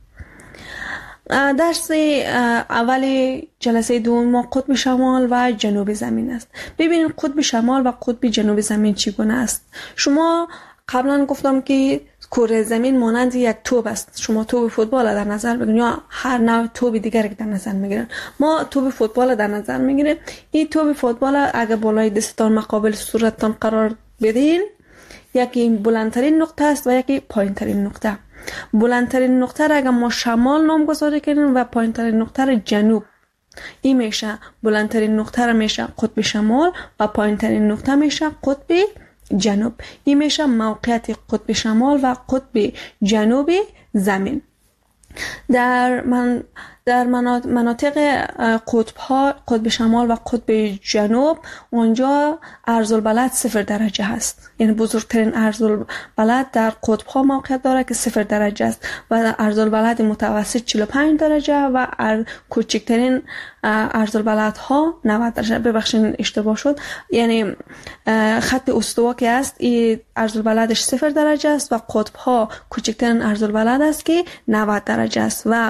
درس اول جلسه دوم ما قطب شمال و جنوب زمین است. ببینید قطب شمال و قطب جنوب زمین چگونه است. شما قبلا گفتم که کره زمین مانند یک توپ است. شما توپ فوتبال در نظر بگیرید یا هر نوع توپ دیگری که در نظر میگیرن. ما توپ فوتبال در نظر میگیریم. این توپ فوتبال اگه بالای دستتان مقابل صورتتان قرار بدین، یکی بلندترین نقطه است و یکی پایینترین نقطه. بلندترین نقطه را اگه ما شمال نامگذاری کنیم و پایینترین نقطه را جنوب، این میشه بلندترین نقطه را میشه قطب شمال و پایینترین نقطه میشه قطب جنوب. این میشه موقعیت قطب شمال و قطب جنوب زمین. در من در مناطق قطب ها، قطب شمال و قطب جنوب، اونجا عرض البلد صفر درجه هست. یعنی بزرگترین عرض البلد در قطب ها موقعیت داره که صفر درجه است و عرض البلد متوسط چهل و پنج درجه و کوچکترین عرض البلد ها نود درجه. ببخشید اشتباه شد. یعنی خط استوا که است این عرض البلدش صفر درجه است و قطب ها کوچکترین عرض البلد است که نود درجه است و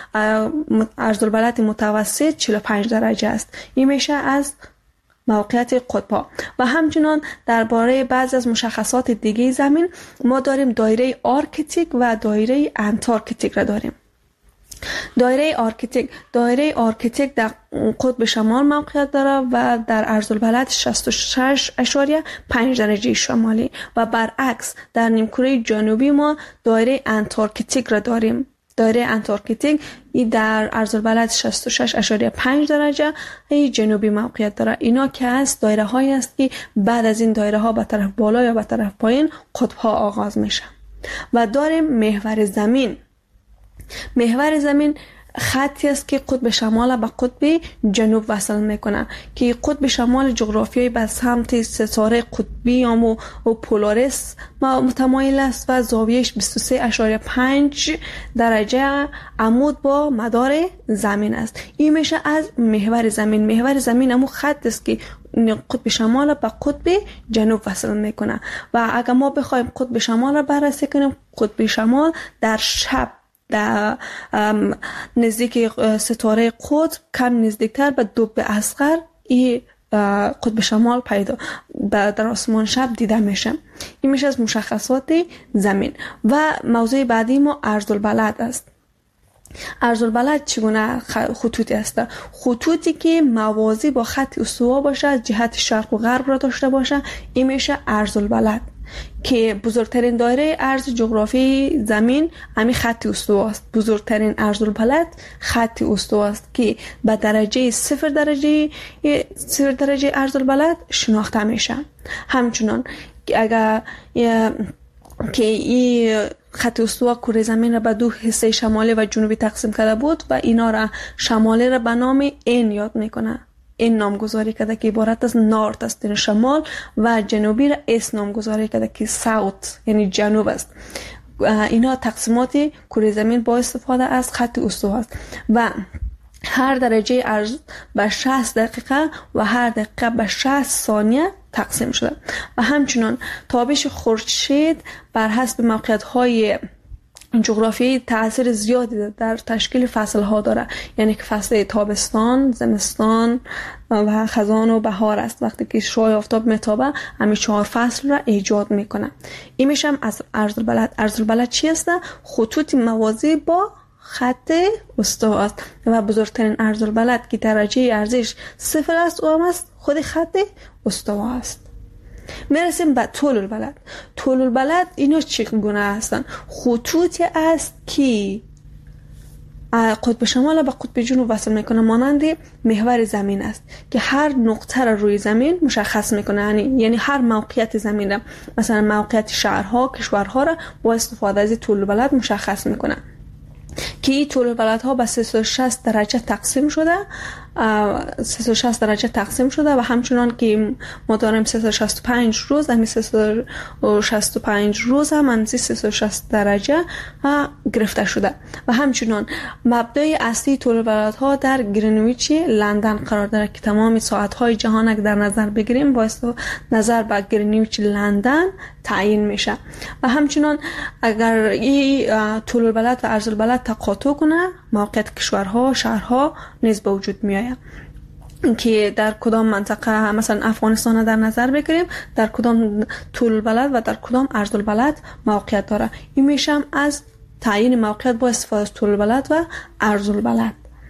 عرض البلد متوسط چهل و پنج درجه است. این میشه از موقعیت قطب‌ها. و همچنان درباره بعضی از مشخصات دیگه زمین ما داریم دایره آرکتیک و دایره انتارکتیک را داریم. دایره آرکتیک دایره آرکتیک در قطب شمال موقعیت داره و در عرض البلد شصت و شش و پنج درجه شمالی و برعکس در نیمکره جنوبی ما دایره انتارکتیک را داریم. دایره انتارکتیک ای در عرض البلد شصت و شش و پنج درجه ای جنوبی موقعیت داره. اینا که است دایره هایی است که بعد از این دایره ها به طرف بالا یا به طرف پایین قطب ها آغاز میشه. و داریم محور زمین. محور زمین خطی است که قطب شمال به قطب جنوب وصل میکنه که قطب شمال جغرافیایی به سمت ستاره قطبی یا پولاریس متمایل است و زاویهش بیست و سه و پنج درجه عمود با مدار زمین است. این میشه از محور زمین. محور زمین همون خط است که قطب شمال به قطب جنوب وصل میکنه و اگر ما بخوایم قطب شمال را بررسی کنیم، قطب شمال در شب در نزدیک ستاره قطب کم نزدیکتر به دوب اصغر این قطب شمال پیدا در آسمان شب دیده میشه. این میشه از مشخصات زمین. و موضوع بعدی ما عرض البلد است. عرض البلد چگونه خطوطی است؟ خطوطی که موازی با خط استوا باشه، جهت شرق و غرب را داشته باشه، این میشه عرض البلد، که بزرگترین دایره عرض جغرافی زمین همین خط استوا است. بزرگترین عرض البلد خط استوا است که به درجه صفر درجه صفر درجه عرض البلد شناخته میشه. همچنان اگر که این خط استوا کره زمین را به دو حصه شمالی و جنوبی تقسیم کرده بود و اینا را شمالی را به نام این یاد میکنه، این نامگذاری کرده که عبارت از نارت است یعنی شمال، و جنوبی را اس نامگذاری کرده که ساوت یعنی جنوب است. اینا تقسیمات کره زمین با استفاده از خط استوا است و هر درجه عرض به شصت دقیقه و هر دقیقه به شصت ثانیه تقسیم شده و همچنان تابش خورشید بر حسب موقعیت‌های جغرافیایی تأثیر زیادی در تشکیل فصل‌ها داره، یعنی که فصل تابستان، زمستان و خزان و بهار است. وقتی که شعاع آفتاب میتابه همین چهار فصل را ایجاد میکنه. این میشه از عرض البلد. عرض البلد چی است؟ خطوط موازی با خط استوا است و بزرگترین عرض البلد که درجه ارزش صفر است و هم است خود خط استوا است. میرسیم به طول البلد. طول البلد اینا چگونه هستن؟ خطوطی است که قطب شمال به قطب جنوب وصل میکنه، مانند محور زمین است که هر نقطه را روی زمین مشخص میکنه، یعنی یعنی هر موقعیت زمین را، مثلا موقعیت شهرها، کشورها را با استفاده از طول البلد مشخص میکنه که این طول البلدها به سیصد و شصت درجه تقسیم شده سیصد و شصت درجه تقسیم شده و همچنان که ما داریم سیصد و شصت و پنج روز، همین سیصد و شصت و پنج روز هم از سیصد و شصت درجه گرفته شده و همچنان مبدأ اصلی طول البلدها در گرینویچ لندن قرار داره که تمام ساعت‌های جهان اگر در نظر بگیریم با نظر به گرینویچ لندن تعیین میشه و همچنان اگر این طول البلد و عرض البلد تقاطع کنه، موقعیت کشورها، شهرها نیز به وجود میاد که در کدام منطقه، مثلا افغانستان در نظر بگیریم، در کدام طول البلد و در کدام عرض البلد موقعیت داره. این میشم از تعیین موقعیت با استفاده از طول البلد و عرض البلد.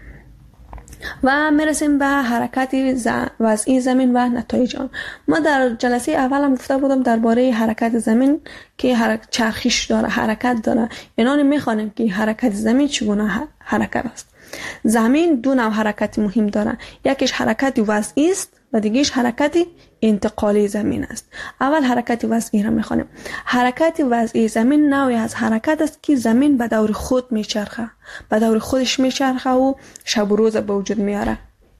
و میرسیم به حرکت وضعی زمین و نتایج آن. ما در جلسه اول هم گفته بودم درباره حرکت زمین که حرکت چرخش داره، حرکت داره. اینان میخوانیم که حرکت زمین چگونه حرکت است. زمین دو نوع حرکت مهم داره، یکیش حرکت وضعی است و دیگهش حرکت انتقالی زمین است. اول حرکت وضعی را میخوانیم. حرکت وضعی زمین نوعی از حرکت است که زمین به دور خود میچرخه، به دور خودش میچرخه و شب و روز به وجود میاره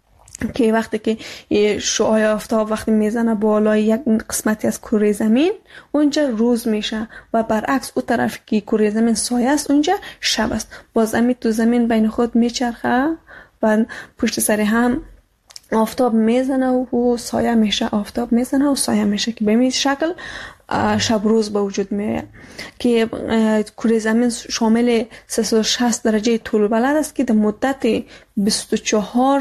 که وقتی که شعاع آفتاب وقتی میزنه بالای یک قسمتی از کره زمین اونجا روز میشه و برعکس اون طرف که کره زمین سایه است اونجا شب است. باز امید تو زمین بین خود میچرخه و پشت سر هم آفتاب میزنه و سایه میشه، آفتاب میزنه و سایه میشه که به این شکل شب روز به وجود میاد که کره زمین شامل سیصد و شصت درجه طول البلد است که در مدت بیست و چهار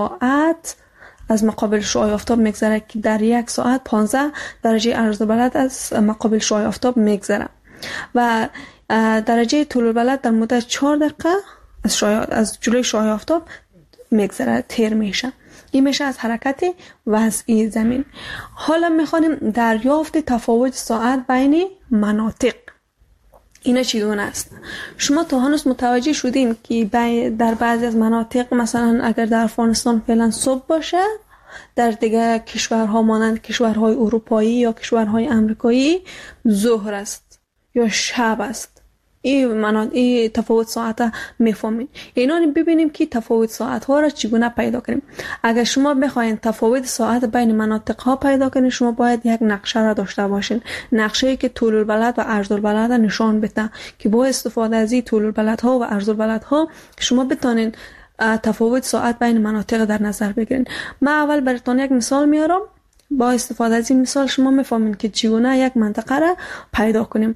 ساعت از مقابل شعاع آفتاب میگذره که در یک ساعت پانزده درجه عرض البلد از مقابل شعاع آفتاب میگذره و درجه طول البلد در مدت چهار دقیقه از شعاع از جلوی شعاع آفتاب میگذره، تیر میشه. این میشه از حرکت وضعی زمین. حالا میخوانیم دریافت تفاوت ساعت بین مناطق. اینا چگونه است؟ شما تا هنوز متوجه شدین که در بعضی از مناطق، مثلا اگر در افغانستان فعلا صبح باشه، در دیگه کشورها مانند کشورهای اروپایی یا کشورهای امریکایی ظهر است یا شب است. این مناطق این تفاوت ساعت میفهمین. اینا ببینیم که تفاوت ساعت ها را چگونه پیدا کنیم. اگر شما بخواید تفاوت ساعت بین مناطق ها پیدا کنید، شما باید یک نقشه را داشته باشین، نقشه‌ای که طول البلد و عرض البلد نشان بده که با استفاده از این طول البلد ها و عرض البلد ها شما بتونین تفاوت ساعت بین مناطق در نظر بگیرین. من اول براتون یک مثال میارم، با استفاده از این مثال شما میفهمین که چگونه یک منطقه را پیدا کنیم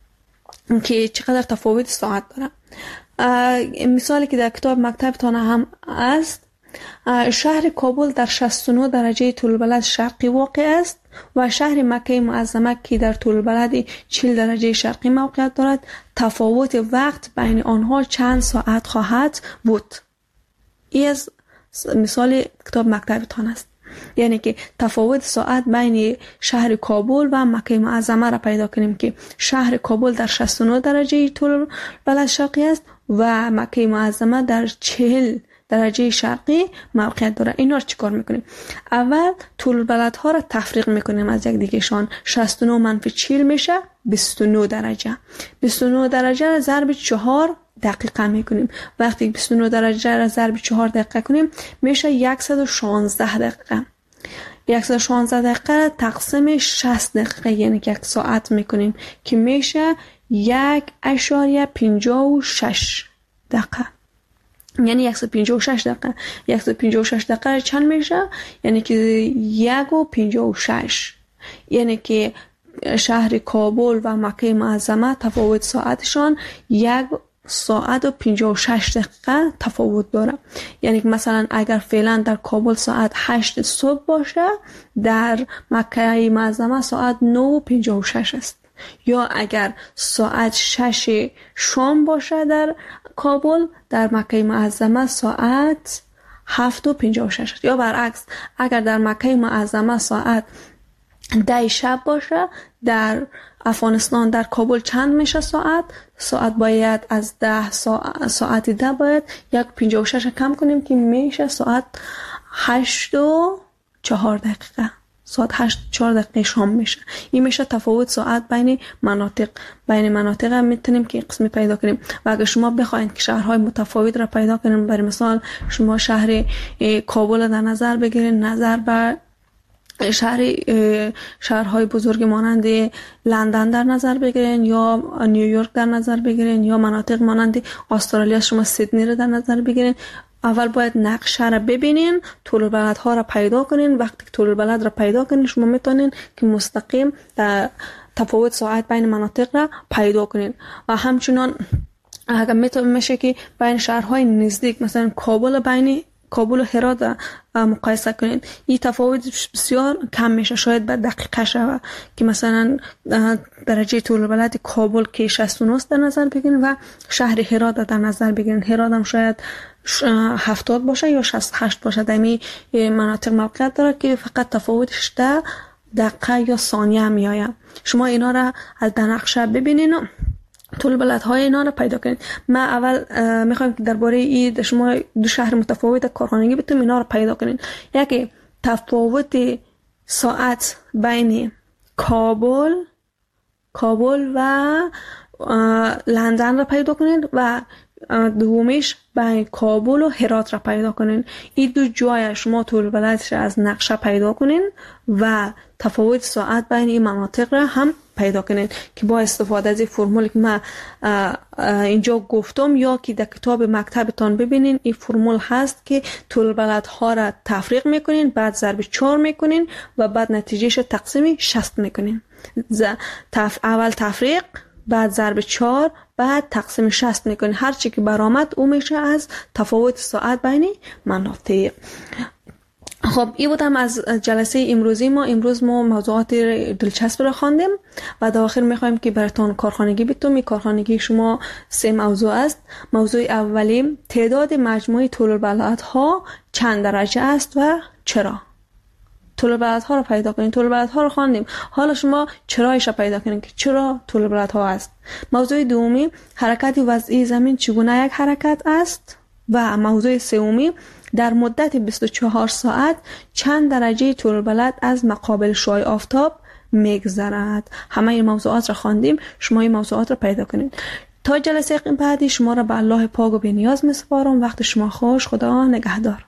که چقدر تفاوت ساعت داره. مثالی که در کتاب مکتبتان هم است شهر کابل در شصت و نه درجه طول‌البلد شرقی واقع است و شهر مکه معظمه که در طول‌البلد چهل درجه شرقی موقعیت دارد. تفاوت وقت بین آنها چند ساعت خواهد بود. این از مثال کتاب مکتبتان است. یعنی که تفاوت ساعت بین شهر کابل و مکه معظمه را پیدا کنیم که شهر کابل در شصت و نه درجه طول‌البلد شرقی است و مکه معظمه در چهل درجه شرقی موقعیت داره. اینا رو چیکار میکنیم؟ اول طول‌البلدها را تفریق میکنیم از یک دیگه شان. شصت و نه منفی چهل میشه بیست و نه درجه. بیست و نه درجه را ضرب چهار دقیقه میکنیم. وقتی بیست و نه درجه را ضرب چهار دقیقه کنیم میشه صد و شانزده دقیقه. صد و شانزده دقیقه را تقسیم شصت دقیقه یعنی که یک ساعت میکنیم که میشه یک اشاریه پنجاه و شش دقیقه. یعنی صد و پنجاه و شش دقیقه. صد و پنجاه و شش دقیقه چند میشه؟ یعنی که یک و پنجاه و شش. یعنی که شهر کابل و مکه معظمه تفاوت ساعتشان یک ساعت و پنجاه و شش دقیقه تفاوت داره. یعنی که مثلا اگر فعلا در کابل ساعت هشت صبح باشه، در مکه معظمه ساعت نه و پنجاه و شش است. یا اگر ساعت شش شام باشه در کابل، در مکه معظمه ساعت هفت و پنجاه و شش است. یا برعکس اگر در مکه معظمه ساعت ده شب باشه، در افغانستان در کابل چند میشه ساعت؟ ساعت باید از ده ساعت, ساعت ده باید یک پنجاه و شش کم کنیم که میشه ساعت هشت و چهار دقیقه. ساعت هشت چهار دقیقه شام میشه. این میشه تفاوت ساعت بین مناطق. بین مناطق هم میتونیم که قسمی پیدا کنیم. و اگر شما بخواید که شهرهای متفاوت را پیدا کنیم، برای مثال شما شهر کابل در نظر بگیرید، نظر بر شهر شهرهای بزرگ مانند لندن در نظر بگیرین یا نیویورک در نظر بگیرین یا مناطق مانند استرالیا شما سیدنی رو در نظر بگیرین. اول باید نقشه را ببینین، طول‌البلدها را پیدا کنین. وقتی که طول‌البلد را پیدا کنین شما میتونین که مستقیم در تفاوت ساعت بین مناطق را پیدا کنین. و همچنان اگر میتونه میشه که بین شهرهای نزدیک مثلا کابل بین کابل و هرات مقایسه کنین، این تفاوت بسیار کم میشه، شاید به دقیقه شوه که مثلا درجه طول‌البلد کابل که شصت و نه در نظر بگیرین و شهر هرات در نظر بگیرین. هرات هم شاید هفتاد باشه یا شصت و هشت باشه. در این مناطق موقعیت داره که فقط تفاوتش در دقیقه یا ثانیه میآید. شما اینا را از در نقشه ببینین و طول‌البلدهای اینا رو پیدا کنید. ما اول میخوایم که درباره این شما دو شهر متفاوت کارخانگی بتونیم اینا رو پیدا کنید. یکی تفاوت ساعت بین کابل کابل و لندن رو پیدا کنید و دومیش بین کابل و هرات را پیدا کنین. این دو جای شما طول‌البلدش از نقشه پیدا کنین و تفاوت ساعت بین این مناطق را هم پیدا کنین که با استفاده از این فرمولی که من اینجا گفتم یا که در کتاب مکتبتان ببینین، این فرمول هست که طول‌البلدها را تفریق میکنین، بعد ضرب چهار میکنین و بعد نتیجهش تقسیم شصت میکنین. تف... اول تفریق، بعد ضرب چهار، بعد تقسیم شصت میکنین. هر چی که برآمد او میشه از تفاوت ساعت بین مناطق. خب این بودم از جلسه امروزی ما. امروز ما موضوعات دلچسب را خواندیم و در آخر میخوایم که براتون کارخانگی بتونیم. کارخانگی شما سه موضوع است. موضوع اولی تعداد مجموعی طول‌البلدها چند درجه است و چرا. طول‌البلدها رو پیدا کنین. طول‌البلدها رو خواندیم، حالا شما چرایش رو پیدا کنین که چرا طول‌البلدها است. موضوع دومی حرکت وضعی زمین چگونه یک حرکت است. و موضوع سومی در مدت بیست و چهار ساعت چند درجه طول‌البلد از مقابل شعاع آفتاب میگذرد. همه این موضوعات را خواندیم، شما این موضوعات را پیدا کنید. تا جلسه بعدی شما را به الله پاک و بی‌نیاز می‌سپارم. وقت شما خوش. خدا نگهدار.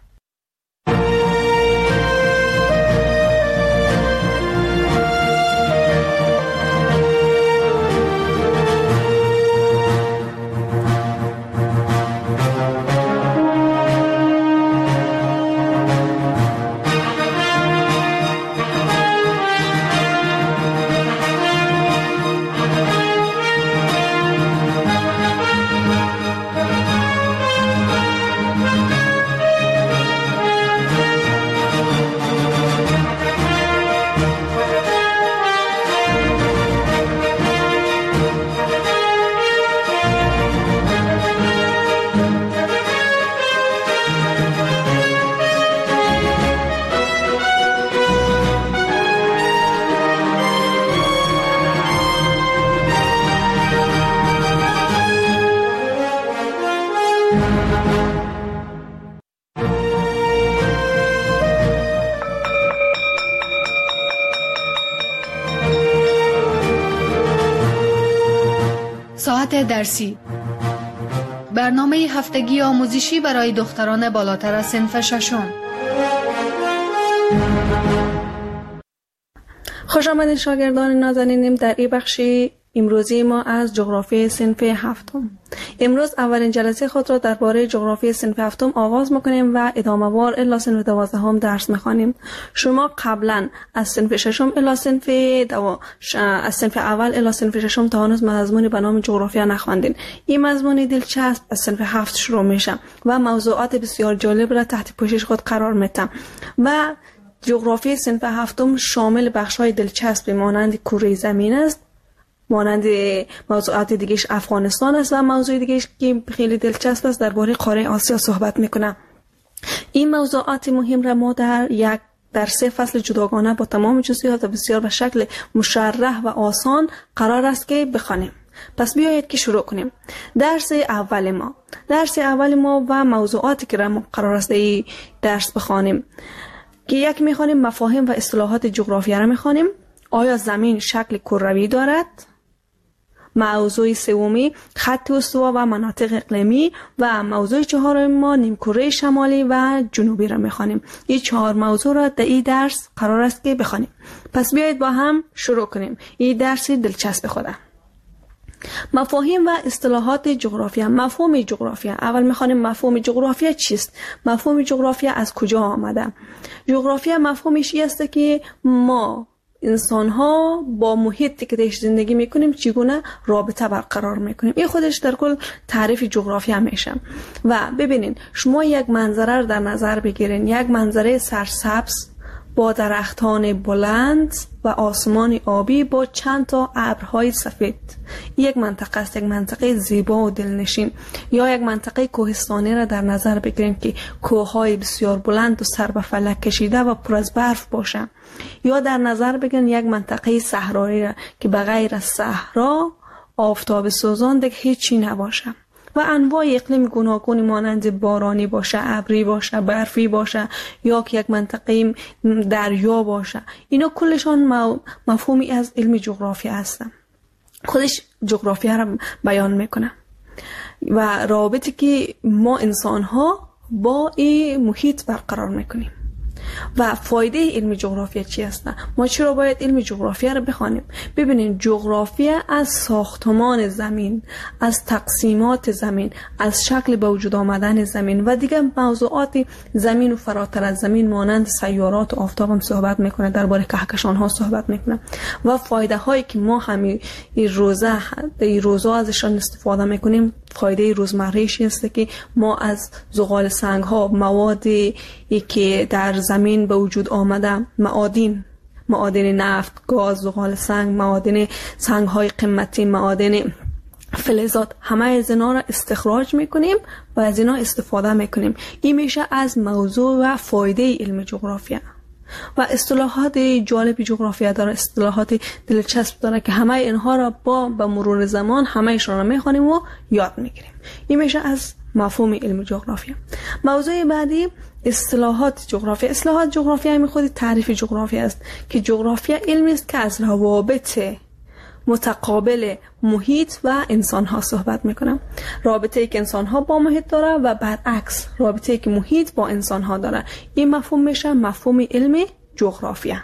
درسی، برنامه هفتگی آموزشی برای دختران بالاتر از صنف ششم. خوش آمدید شاگردان نازنینم. در این بخشی امروزی ما از جغرافی صنف هفتم. امروز اولین جلسه خود را درباره جغرافی صنف هفتم آغاز می‌کنیم و ادامه‌وار الی صنف دوازدهم درس می‌خوانیم. شما قبلا از صنف ششم الی صنف دو... از صنف اول الی صنف ششم تا هنوز مضمونی به نام جغرافیا نخواندین. این مضمون دلچسب از صنف هفت شروع میشه و موضوعات بسیار جالب را تحت پوشش خود قرار میدم و جغرافی صنف هفتم شامل بخش‌های دلچسب مانند کره زمین است، مانند موضوعات دیگهش افغانستان است و موضوع دیگهش که خیلی دلچسب است درباره قاره آسیا صحبت میکنه. این موضوعات مهم را ما در یک در سه فصل جداگانه با تمام جزئیات و بسیار به شکل مشرح و آسان قرار است که بخوانیم. پس بیایید که شروع کنیم. درس اول ما درس اول ما و موضوعاتی که را قرار است این درس بخوانیم که یک میخوانیم مفاهیم و اصطلاحات جغرافیا را میخوانیم. آیا زمین شکل کروی دارد؟ موضوع سومی خط استوا و مناطق اقلیمی و موضوع چهارم ما نیمکره شمالی و جنوبی را میخوانیم. این چهار موضوع را در این درس قرار است که بخوانیم. پس بیایید با هم شروع کنیم. این درس دلچسب خوده. مفاهیم و اصطلاحات جغرافیا. مفهوم جغرافیا. اول میخوانیم مفهوم جغرافیا چیست؟ مفهوم جغرافیا از کجا آمده؟ جغرافیا مفهومش این است که ما انسان ها با محیطی که درش زندگی میکنیم چگونه رابطه برقرار میکنیم. این خودش در کل تعریف جغرافیا میشه. و ببینین شما یک منظره رو در نظر بگیرین، یک منظره سرسبز با درختان بلند و آسمان آبی با چند تا ابرهای سفید. یک منطقه است، یک منطقه زیبا و دلنشین. یا یک منطقه کوهستانی را در نظر بگیریم که کوههای بسیار بلند و سر به فلک کشیده و پر از برف باشه. یا در نظر بگیریم یک منطقه صحرایی را که بغیر از صحرا آفتاب سوزان دیگه هیچی نباشه. و انواع اقلیم گوناگونی مانند بارانی باشه، ابری باشه، برفی باشه یا که یک منطقه دریا باشه. اینا کلشان مفهومی از علم جغرافیا هستن. خودش جغرافیا را بیان میکنه و رابطی که ما انسان ها با این محیط برقرار میکنیم. و فایده علم جغرافیا چی است؟ ما چرا باید علم جغرافیا رو بخوانیم؟ ببینید جغرافیا از ساختمان زمین، از تقسیمات زمین، از شکل به وجود آمدن زمین و دیگر موضوعات زمین و فراتر از زمین مانند سیارات و آفتاب هم صحبت میکنه، درباره کهکشان ها صحبت میکنه و فایده هایی که ما همین روزه این روزا ازشان استفاده میکنیم. فایده روزمره‌ایش است که ما از زغال سنگ ها، موادی که در زمین به وجود آمده، معادن معادن نفت، گاز، زغال سنگ، معادن سنگ های قیمتی، معادن فلزات، همه از اینا را استخراج میکنیم و از اینا استفاده میکنیم. این میشه از موضوع و فایده علم جغرافیا. و اصطلاحات جالب جغرافیا داره، اصطلاحات دلچسب داره که همه اینها را با به مرور زمان همه‌شون را میخوانیم و یاد میگیریم. این میشه از مفهوم علم جغرافیا. موضوع بعدی اصطلاحات جغرافیا. اصطلاحات جغرافیا همین خود تعریف جغرافیا است که جغرافیا علمی است که از روابط متقابل محیط و انسان ها صحبت میکنم. رابطه ای که انسان ها با محیط داره و برعکس رابطه ای که محیط با انسان ها داره. این مفهوم میشه مفهوم علم جغرافیا.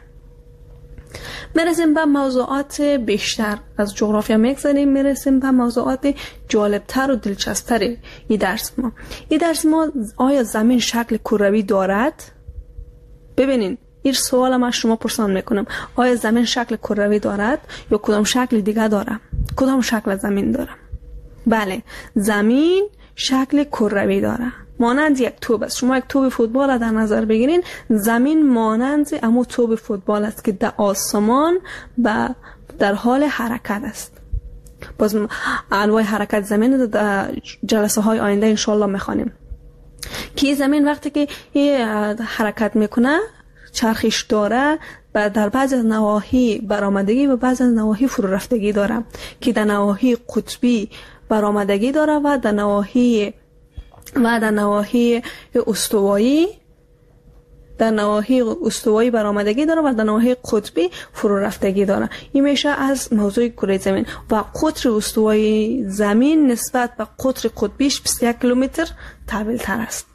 میرسیم به موضوعات بیشتر از جغرافیا میگذاریم، میرسیم به موضوعات جالبتر و دلچسبتر این درس ما. این درس ما آیا زمین شکل کروی دارد؟ ببینین این سوال من شما پرسان میکنم، آیا زمین شکل کروی دارد یا کدام شکل دیگه داره؟ کدام شکل زمین داره؟ بله، زمین شکل کروی داره، مانند یک توپ است. شما یک توپ فوتبال را در نظر بگیرین، زمین مانند اما توپ فوتبال است که در آسمان و در حال حرکت است. باز انواع حرکت زمین در جلسه های آینده انشالله میخوانیم که زمین وقتی که حرکت میکنه چرخش داره و در بعض از نواحی برآمدگی و بعض از نواحی فرو رفتگی داره که در نواحی قطبی برآمدگی داره و در نواحی و در نواحی استوایی در نواحی استوایی برآمدگی داره و در نواحی قطبی فرو رفتگی داره. این میشه از موضوع کره زمین و قطر استوایی زمین نسبت به قطر قطبیش بیست و یک کیلومتر طویل تر است.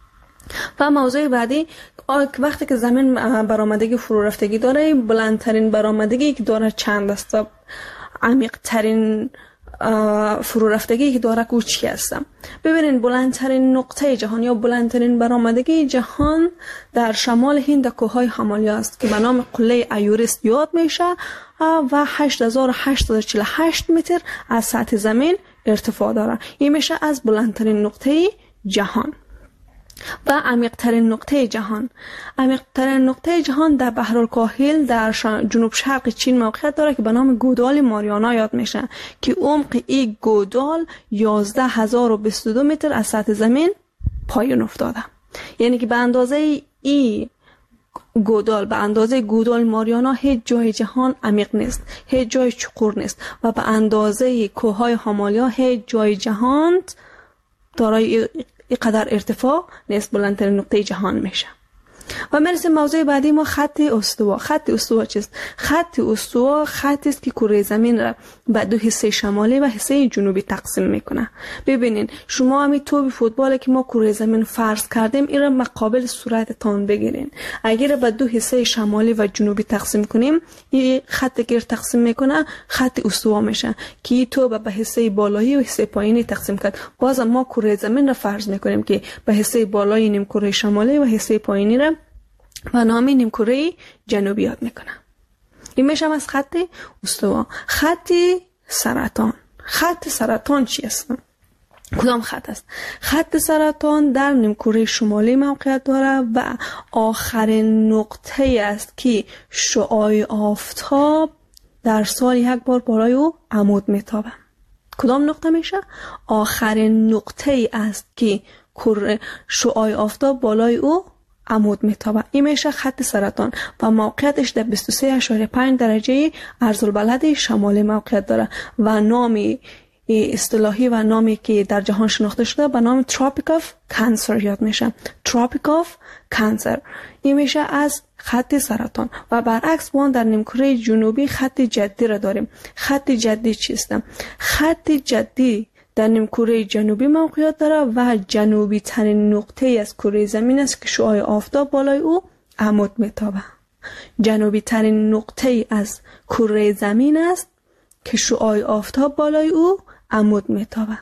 و موضوع بعدی وقتی که زمین برآمدگی فرو رفتگی داره، بلندترین برآمدگی که داره چند است و عمیق ترین فرو رفتگی که داره که چی است؟ ببینین بلندترین نقطه جهان یا بلندترین برآمدگی جهان در شمال هند کوههای همالیا است که به نام قله ایورست یاد میشه و هشت هزار و هشتصد و چهل و هشت متر از سطح زمین ارتفاع داره. این میشه از بلندترین نقطه جهان. و عمیق‌ترین نقطه جهان عمیق‌ترین نقطه جهان در بحرالکاهل در جنوب شرق چین موقعیت داره که به نام گودال ماریانا یاد میشه که عمق این گودال یازده هزار و بیست و دو متر از سطح زمین پایین افتاده. یعنی که به اندازه این گودال به اندازه گودال ماریانا هیچ جای جهان عمیق نیست، هیچ جای چقور نیست و به اندازه کوههای هیمالیا هیچ جای جهان دارای اینقدر ارتفاع نیست. بلندترین نقطه جهان میشه. و میرسیم موضوع بعدی ما خط استوا. خط استوا چیست؟ خط استوا خطی است که کره زمین را به دو حصه شمالی و حصه جنوبی تقسیم میکنه. ببینین شما همین توپ فوتبال که ما کره زمین فرض کردیم این را مقابل صورتتان بگیرین. اگر به دو حصه شمالی و جنوبی تقسیم کنیم این خطی که تقسیم میکنه خط استوا میشه که توپ به حصه بالایی و حصه پایینی تقسیم کرد. باز ما کره زمین را فرض میکنیم که به حصه بالایی نیم کره شمالی و حصه پایینی را و نام نیم کره جنوبی یاد میکنه. این میشه از خط استوا. خط سرطان. خط سرطان چی است؟ کدام خط است؟ خط سرطان در نیم کره شمالی موقعیت داره و آخرین نقطه است که شعاع آفتاب در سال یک بار بالای او عمود میتابه. کدام نقطه میشه؟ آخرین نقطه است که شعاع آفتاب بالای او عمود میتابه. این میشه خط سرطان و موقعیتش در بیست و سه و پنج درجه عرض البلد شمالی موقعیت داره و نامی اصطلاحی و نامی که در جهان شناخته شده به نام تروپیک آف کانسر یاد میشه. تروپیک آف کانسر. این میشه از خط سرطان. و برعکس ما در نیمکره جنوبی خط جدی را داریم. خط جدی چیست؟ خط جدی در نیمکره جنوبی موقعیت داره و جنوبی ترین نقطه از کره زمین است که شعاع آفتاب بالای او عمود میتابه. جنوبی ترین نقطه از کره زمین است که شعاع آفتاب بالای او عمود میتابه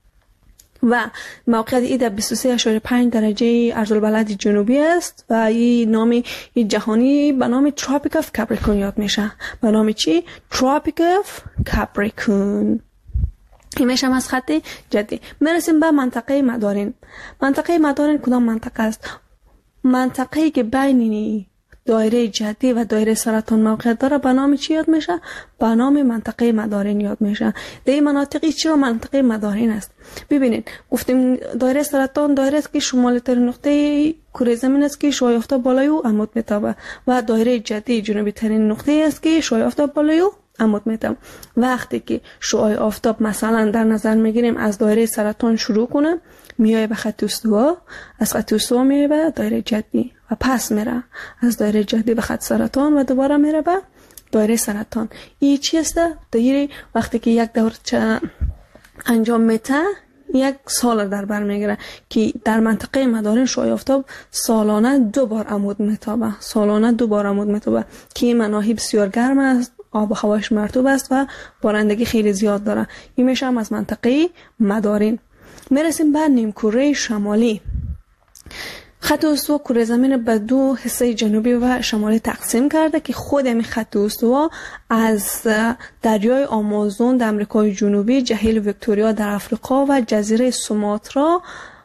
و موقعیت ای در بیست و سه و پنج درجه عرض البلد جنوبی است و این نام جهانی به نام تروپیک آف کاپریکون یاد میشه. به نام چی؟ تروپیک آف کاپریکون. این میشه از خط جدی. میرسیم به منطقه مدارین. منطقه مدارین کدام منطقه است؟ منطقه‌ای که بین دایره جدی و دایره سرطان موقعیت داره به نام چی یاد میشه؟ به نام منطقه مدارین یاد میشه. در این مناطقی چرا منطقه مدارین است؟ ببینید گفتیم دایره سرطان دایره است که شمالی ترین نقطه کره زمین است که شعاع آفتاب بالای او عمود میتابه و دایره جدی جنوبی ترین نقطه است که شعاع آفتاب بالای او عمود میتابه. وقتی که شعاع آفتاب مثلا در نظر میگیریم از دایره سرطان شروع کنه میای به خط استوا، از خط استوا میای به دایره جدی و پس میره از دایره جدی به خط سرطان و دوباره میره به دایره سرطان. این چیست؟ دایره وقتی که یک دور انجام میده یک سال در بر میگیره که در منطقه مدارین شعاع آفتاب سالانه دو بار عمود میتابه. سالانه دو بار عمود میتابه که مناحی بسیار گرم است، آب و هواش مرطوب است و بارندگی خیلی زیاد داره. این میشه هم از منطقه مدارین. میرسیم به نیمکره شمالی. خط استوا کره زمین به دو حصه جنوبی و شمالی تقسیم کرده که خود همین خط استوا از دریای آمازون در امریکای جنوبی، جهیل ویکتوریا در افریقا و جزیره سوماترا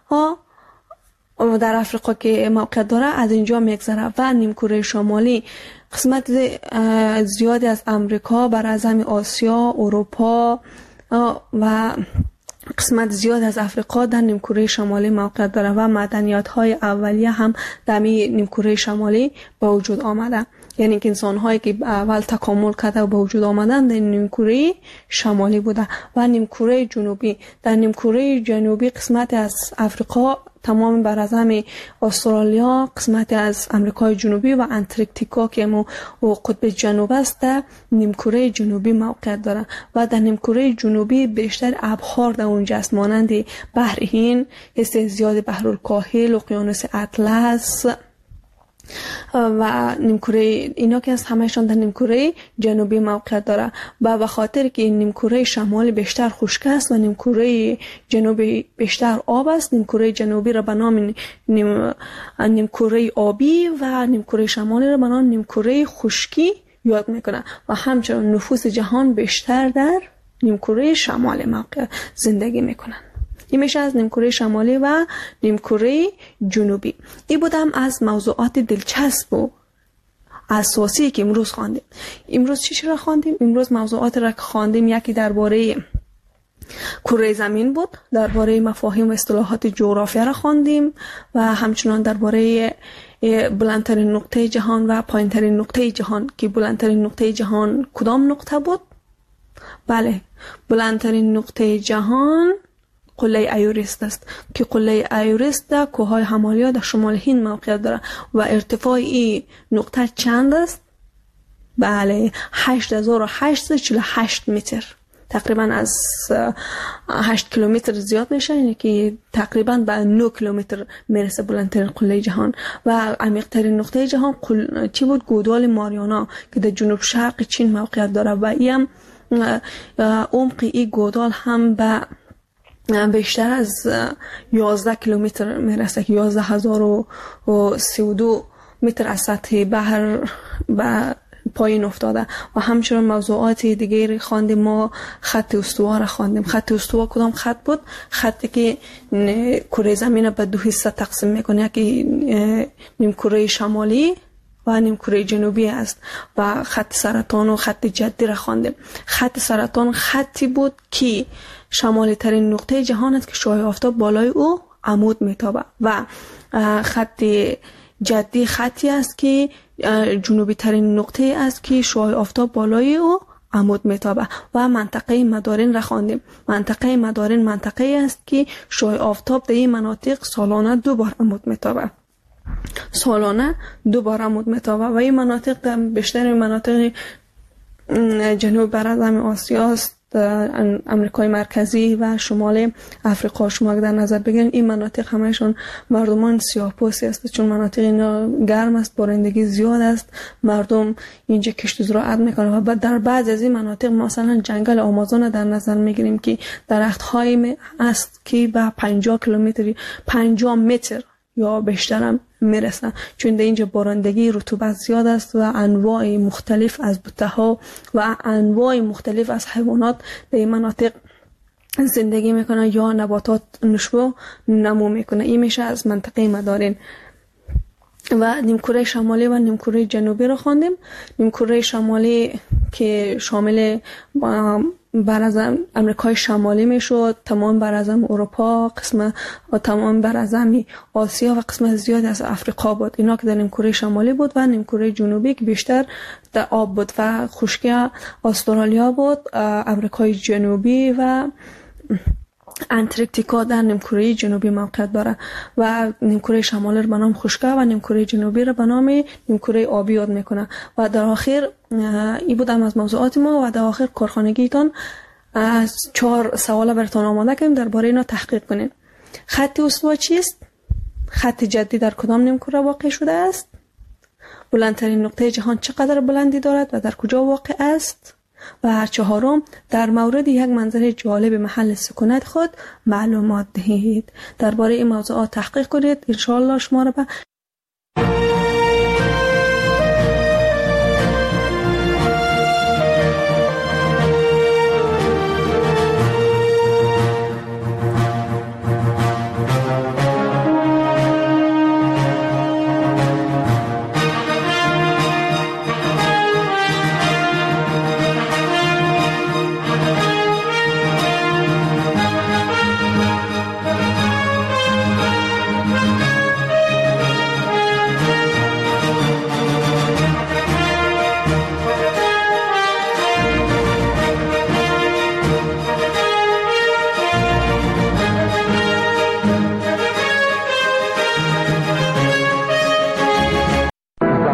در افریقا که موقعیت داره از اینجا میگذره و نیمکره شمالی قسمت زیادی از امریکا، براعظم آسیا، اروپا و قسمت زیاد از افریقا در نیمکره شمالی موقعیت داره و مدنیات های اولیه هم در نیمکره شمالی به وجود آمده. یعنی که انسان هایی که اول تکامل کرده و به وجود آمدن در نیمکره شمالی بوده. و نیمکره جنوبی، در نیمکره جنوبی قسمت از افریقا تمام براعظم استرالیا، قسمتی از امریکای جنوبی و انتارکتیکا که مو قطب جنوب است در نیمکره جنوبی موقعیت داره و در نیمکره جنوبی بیشتر ابحار در اونجا است، مانند بحر هند، حصه زیاد بحرالکاهل، اقیانوس اطلس و نیمکره اینا که از همهشان در نیمکره جنوبی موقعیت داره و به خاطر که نیمکره شمالی بیشتر خشک است و نیمکره جنوبی بیشتر آب است، نیمکره جنوبی را به نام نیم نیمکره آبی و نیمکره شمالی را به نام نیمکره خشکی یاد میکنه و همچنین نفوس جهان بیشتر در نیمکره شمالی موقع زندگی میکنن. این میشه از نیمکره شمالی و نیمکره جنوبی. این بودم از موضوعات دلچسب و اساسی که امروز خواندیم. امروز چی را خواندیم؟ امروز موضوعات را که خواندیم یکی درباره کره زمین بود، درباره مفاهیم و اصطلاحات جغرافیا را خواندیم و همچنان درباره بلندترین نقطه جهان و پایینترین نقطه جهان که بلندترین نقطه جهان کدام نقطه بود؟ بله، بلندترین نقطه جهان قله ایورست است که قله ایورست در کوههای همالیا در شمال هند موقعیت داره و ارتفاع این نقطه چند است؟ بله، هشت هزار و هشتصد و چهل و هشت متر، تقریبا از هشت کیلومتر زیاد میشه، یعنی که تقریبا به نه کیلومتر میرسه بلندترین قله جهان. و عمیق‌ترین نقطه جهان قل... چی بود؟ گودال ماریانا که در جنوب شرق چین موقعیت داره و این عمق این گودال هم به بیشتر از یازده کیلومتر میرسه که یازده هزار و سی و دو متر از سطح بحر به پایین افتاده. و همچنین موضوعات دیگری خواندیم. ما خط استوا را خواندیم. خط استوا کدام خط بود؟ خطی که کره زمین به دو حصه تقسیم میکنه، یکی نیمکره شمالی و نیمکره جنوبی است و خط سرطان و خط جدی را خواندیم. خط سرطان خطی بود که شمالی ترین نقطه جهان است که شعاع آفتاب بالای او عمود میتابه و خط جدی خطی است که جنوبی ترین نقطه است که شعاع آفتاب بالای او عمود میتابه. و منطقه مدارین را خواندیم. منطقه مدارین منطقه است که شعاع آفتاب در این مناطق سالانه دو بار عمود میتابه. سالانه دو بار عمود میتابه و این مناطق در بیشتر مناطق جنوب براعظم آسیا است، امریکای مرکزی و شمال افریقا. شما اگر در نظر بگیرید این مناطق همهشون مردمان سیاه‌پوستی است، چون مناطق اینا گرم است، بارندگی زیاد است، مردم اینجا کشت زراعت میکنن. و در بعض از این مناطق مثلا جنگل آمازون در نظر میگیریم که درخت‌های است که به پنجاه کیلومتر پنجاه متر یا بیشتر هم میرسن، چون در اینجا بارندگی رطوبت زیاد است و انواع مختلف از بوته‌ها و انواع مختلف از حیوانات در این مناطق زندگی میکنن یا نباتات نشو نمو میکنه. این میشه از منطقه مدارین. و نیمکره شمالی و نیمکره جنوبی رو خواندیم. نیمکره شمالی که شامل براعظم امریکای شمالی میشد، تمام براعظم اروپا، قسم و تمام براعظم آسیا و قسم زیاد از افریقا بود. اینا که در نیمکره شمالی بود و نیمکره جنوبی که بیشتر در آب بود و خشکی استرالیا بود، امریکای جنوبی و انتارکتیکا در نیمکره جنوبی موقعیت داره و نیمکره شمالی رو به نام خشکی و نیمکره جنوبی رو به نام نیمکره آبی یاد میکنه. و در آخر این بودم از موضوعات ما و در آخر کارخانگیتان از چهار سوال براتون آماده کردیم، درباره اینا تحقیق کنین. خط استوا چیست؟ خط جدی در کدام نیمکره واقع شده است؟ بلندترین نقطه جهان چقدر بلندی دارد و در کجا واقع است؟ و چهارم، در مورد یک منظر جالب محل سکونت خود معلومات دهید. درباره این موضوعات تحقیق کنید. ان شاء الله شما را به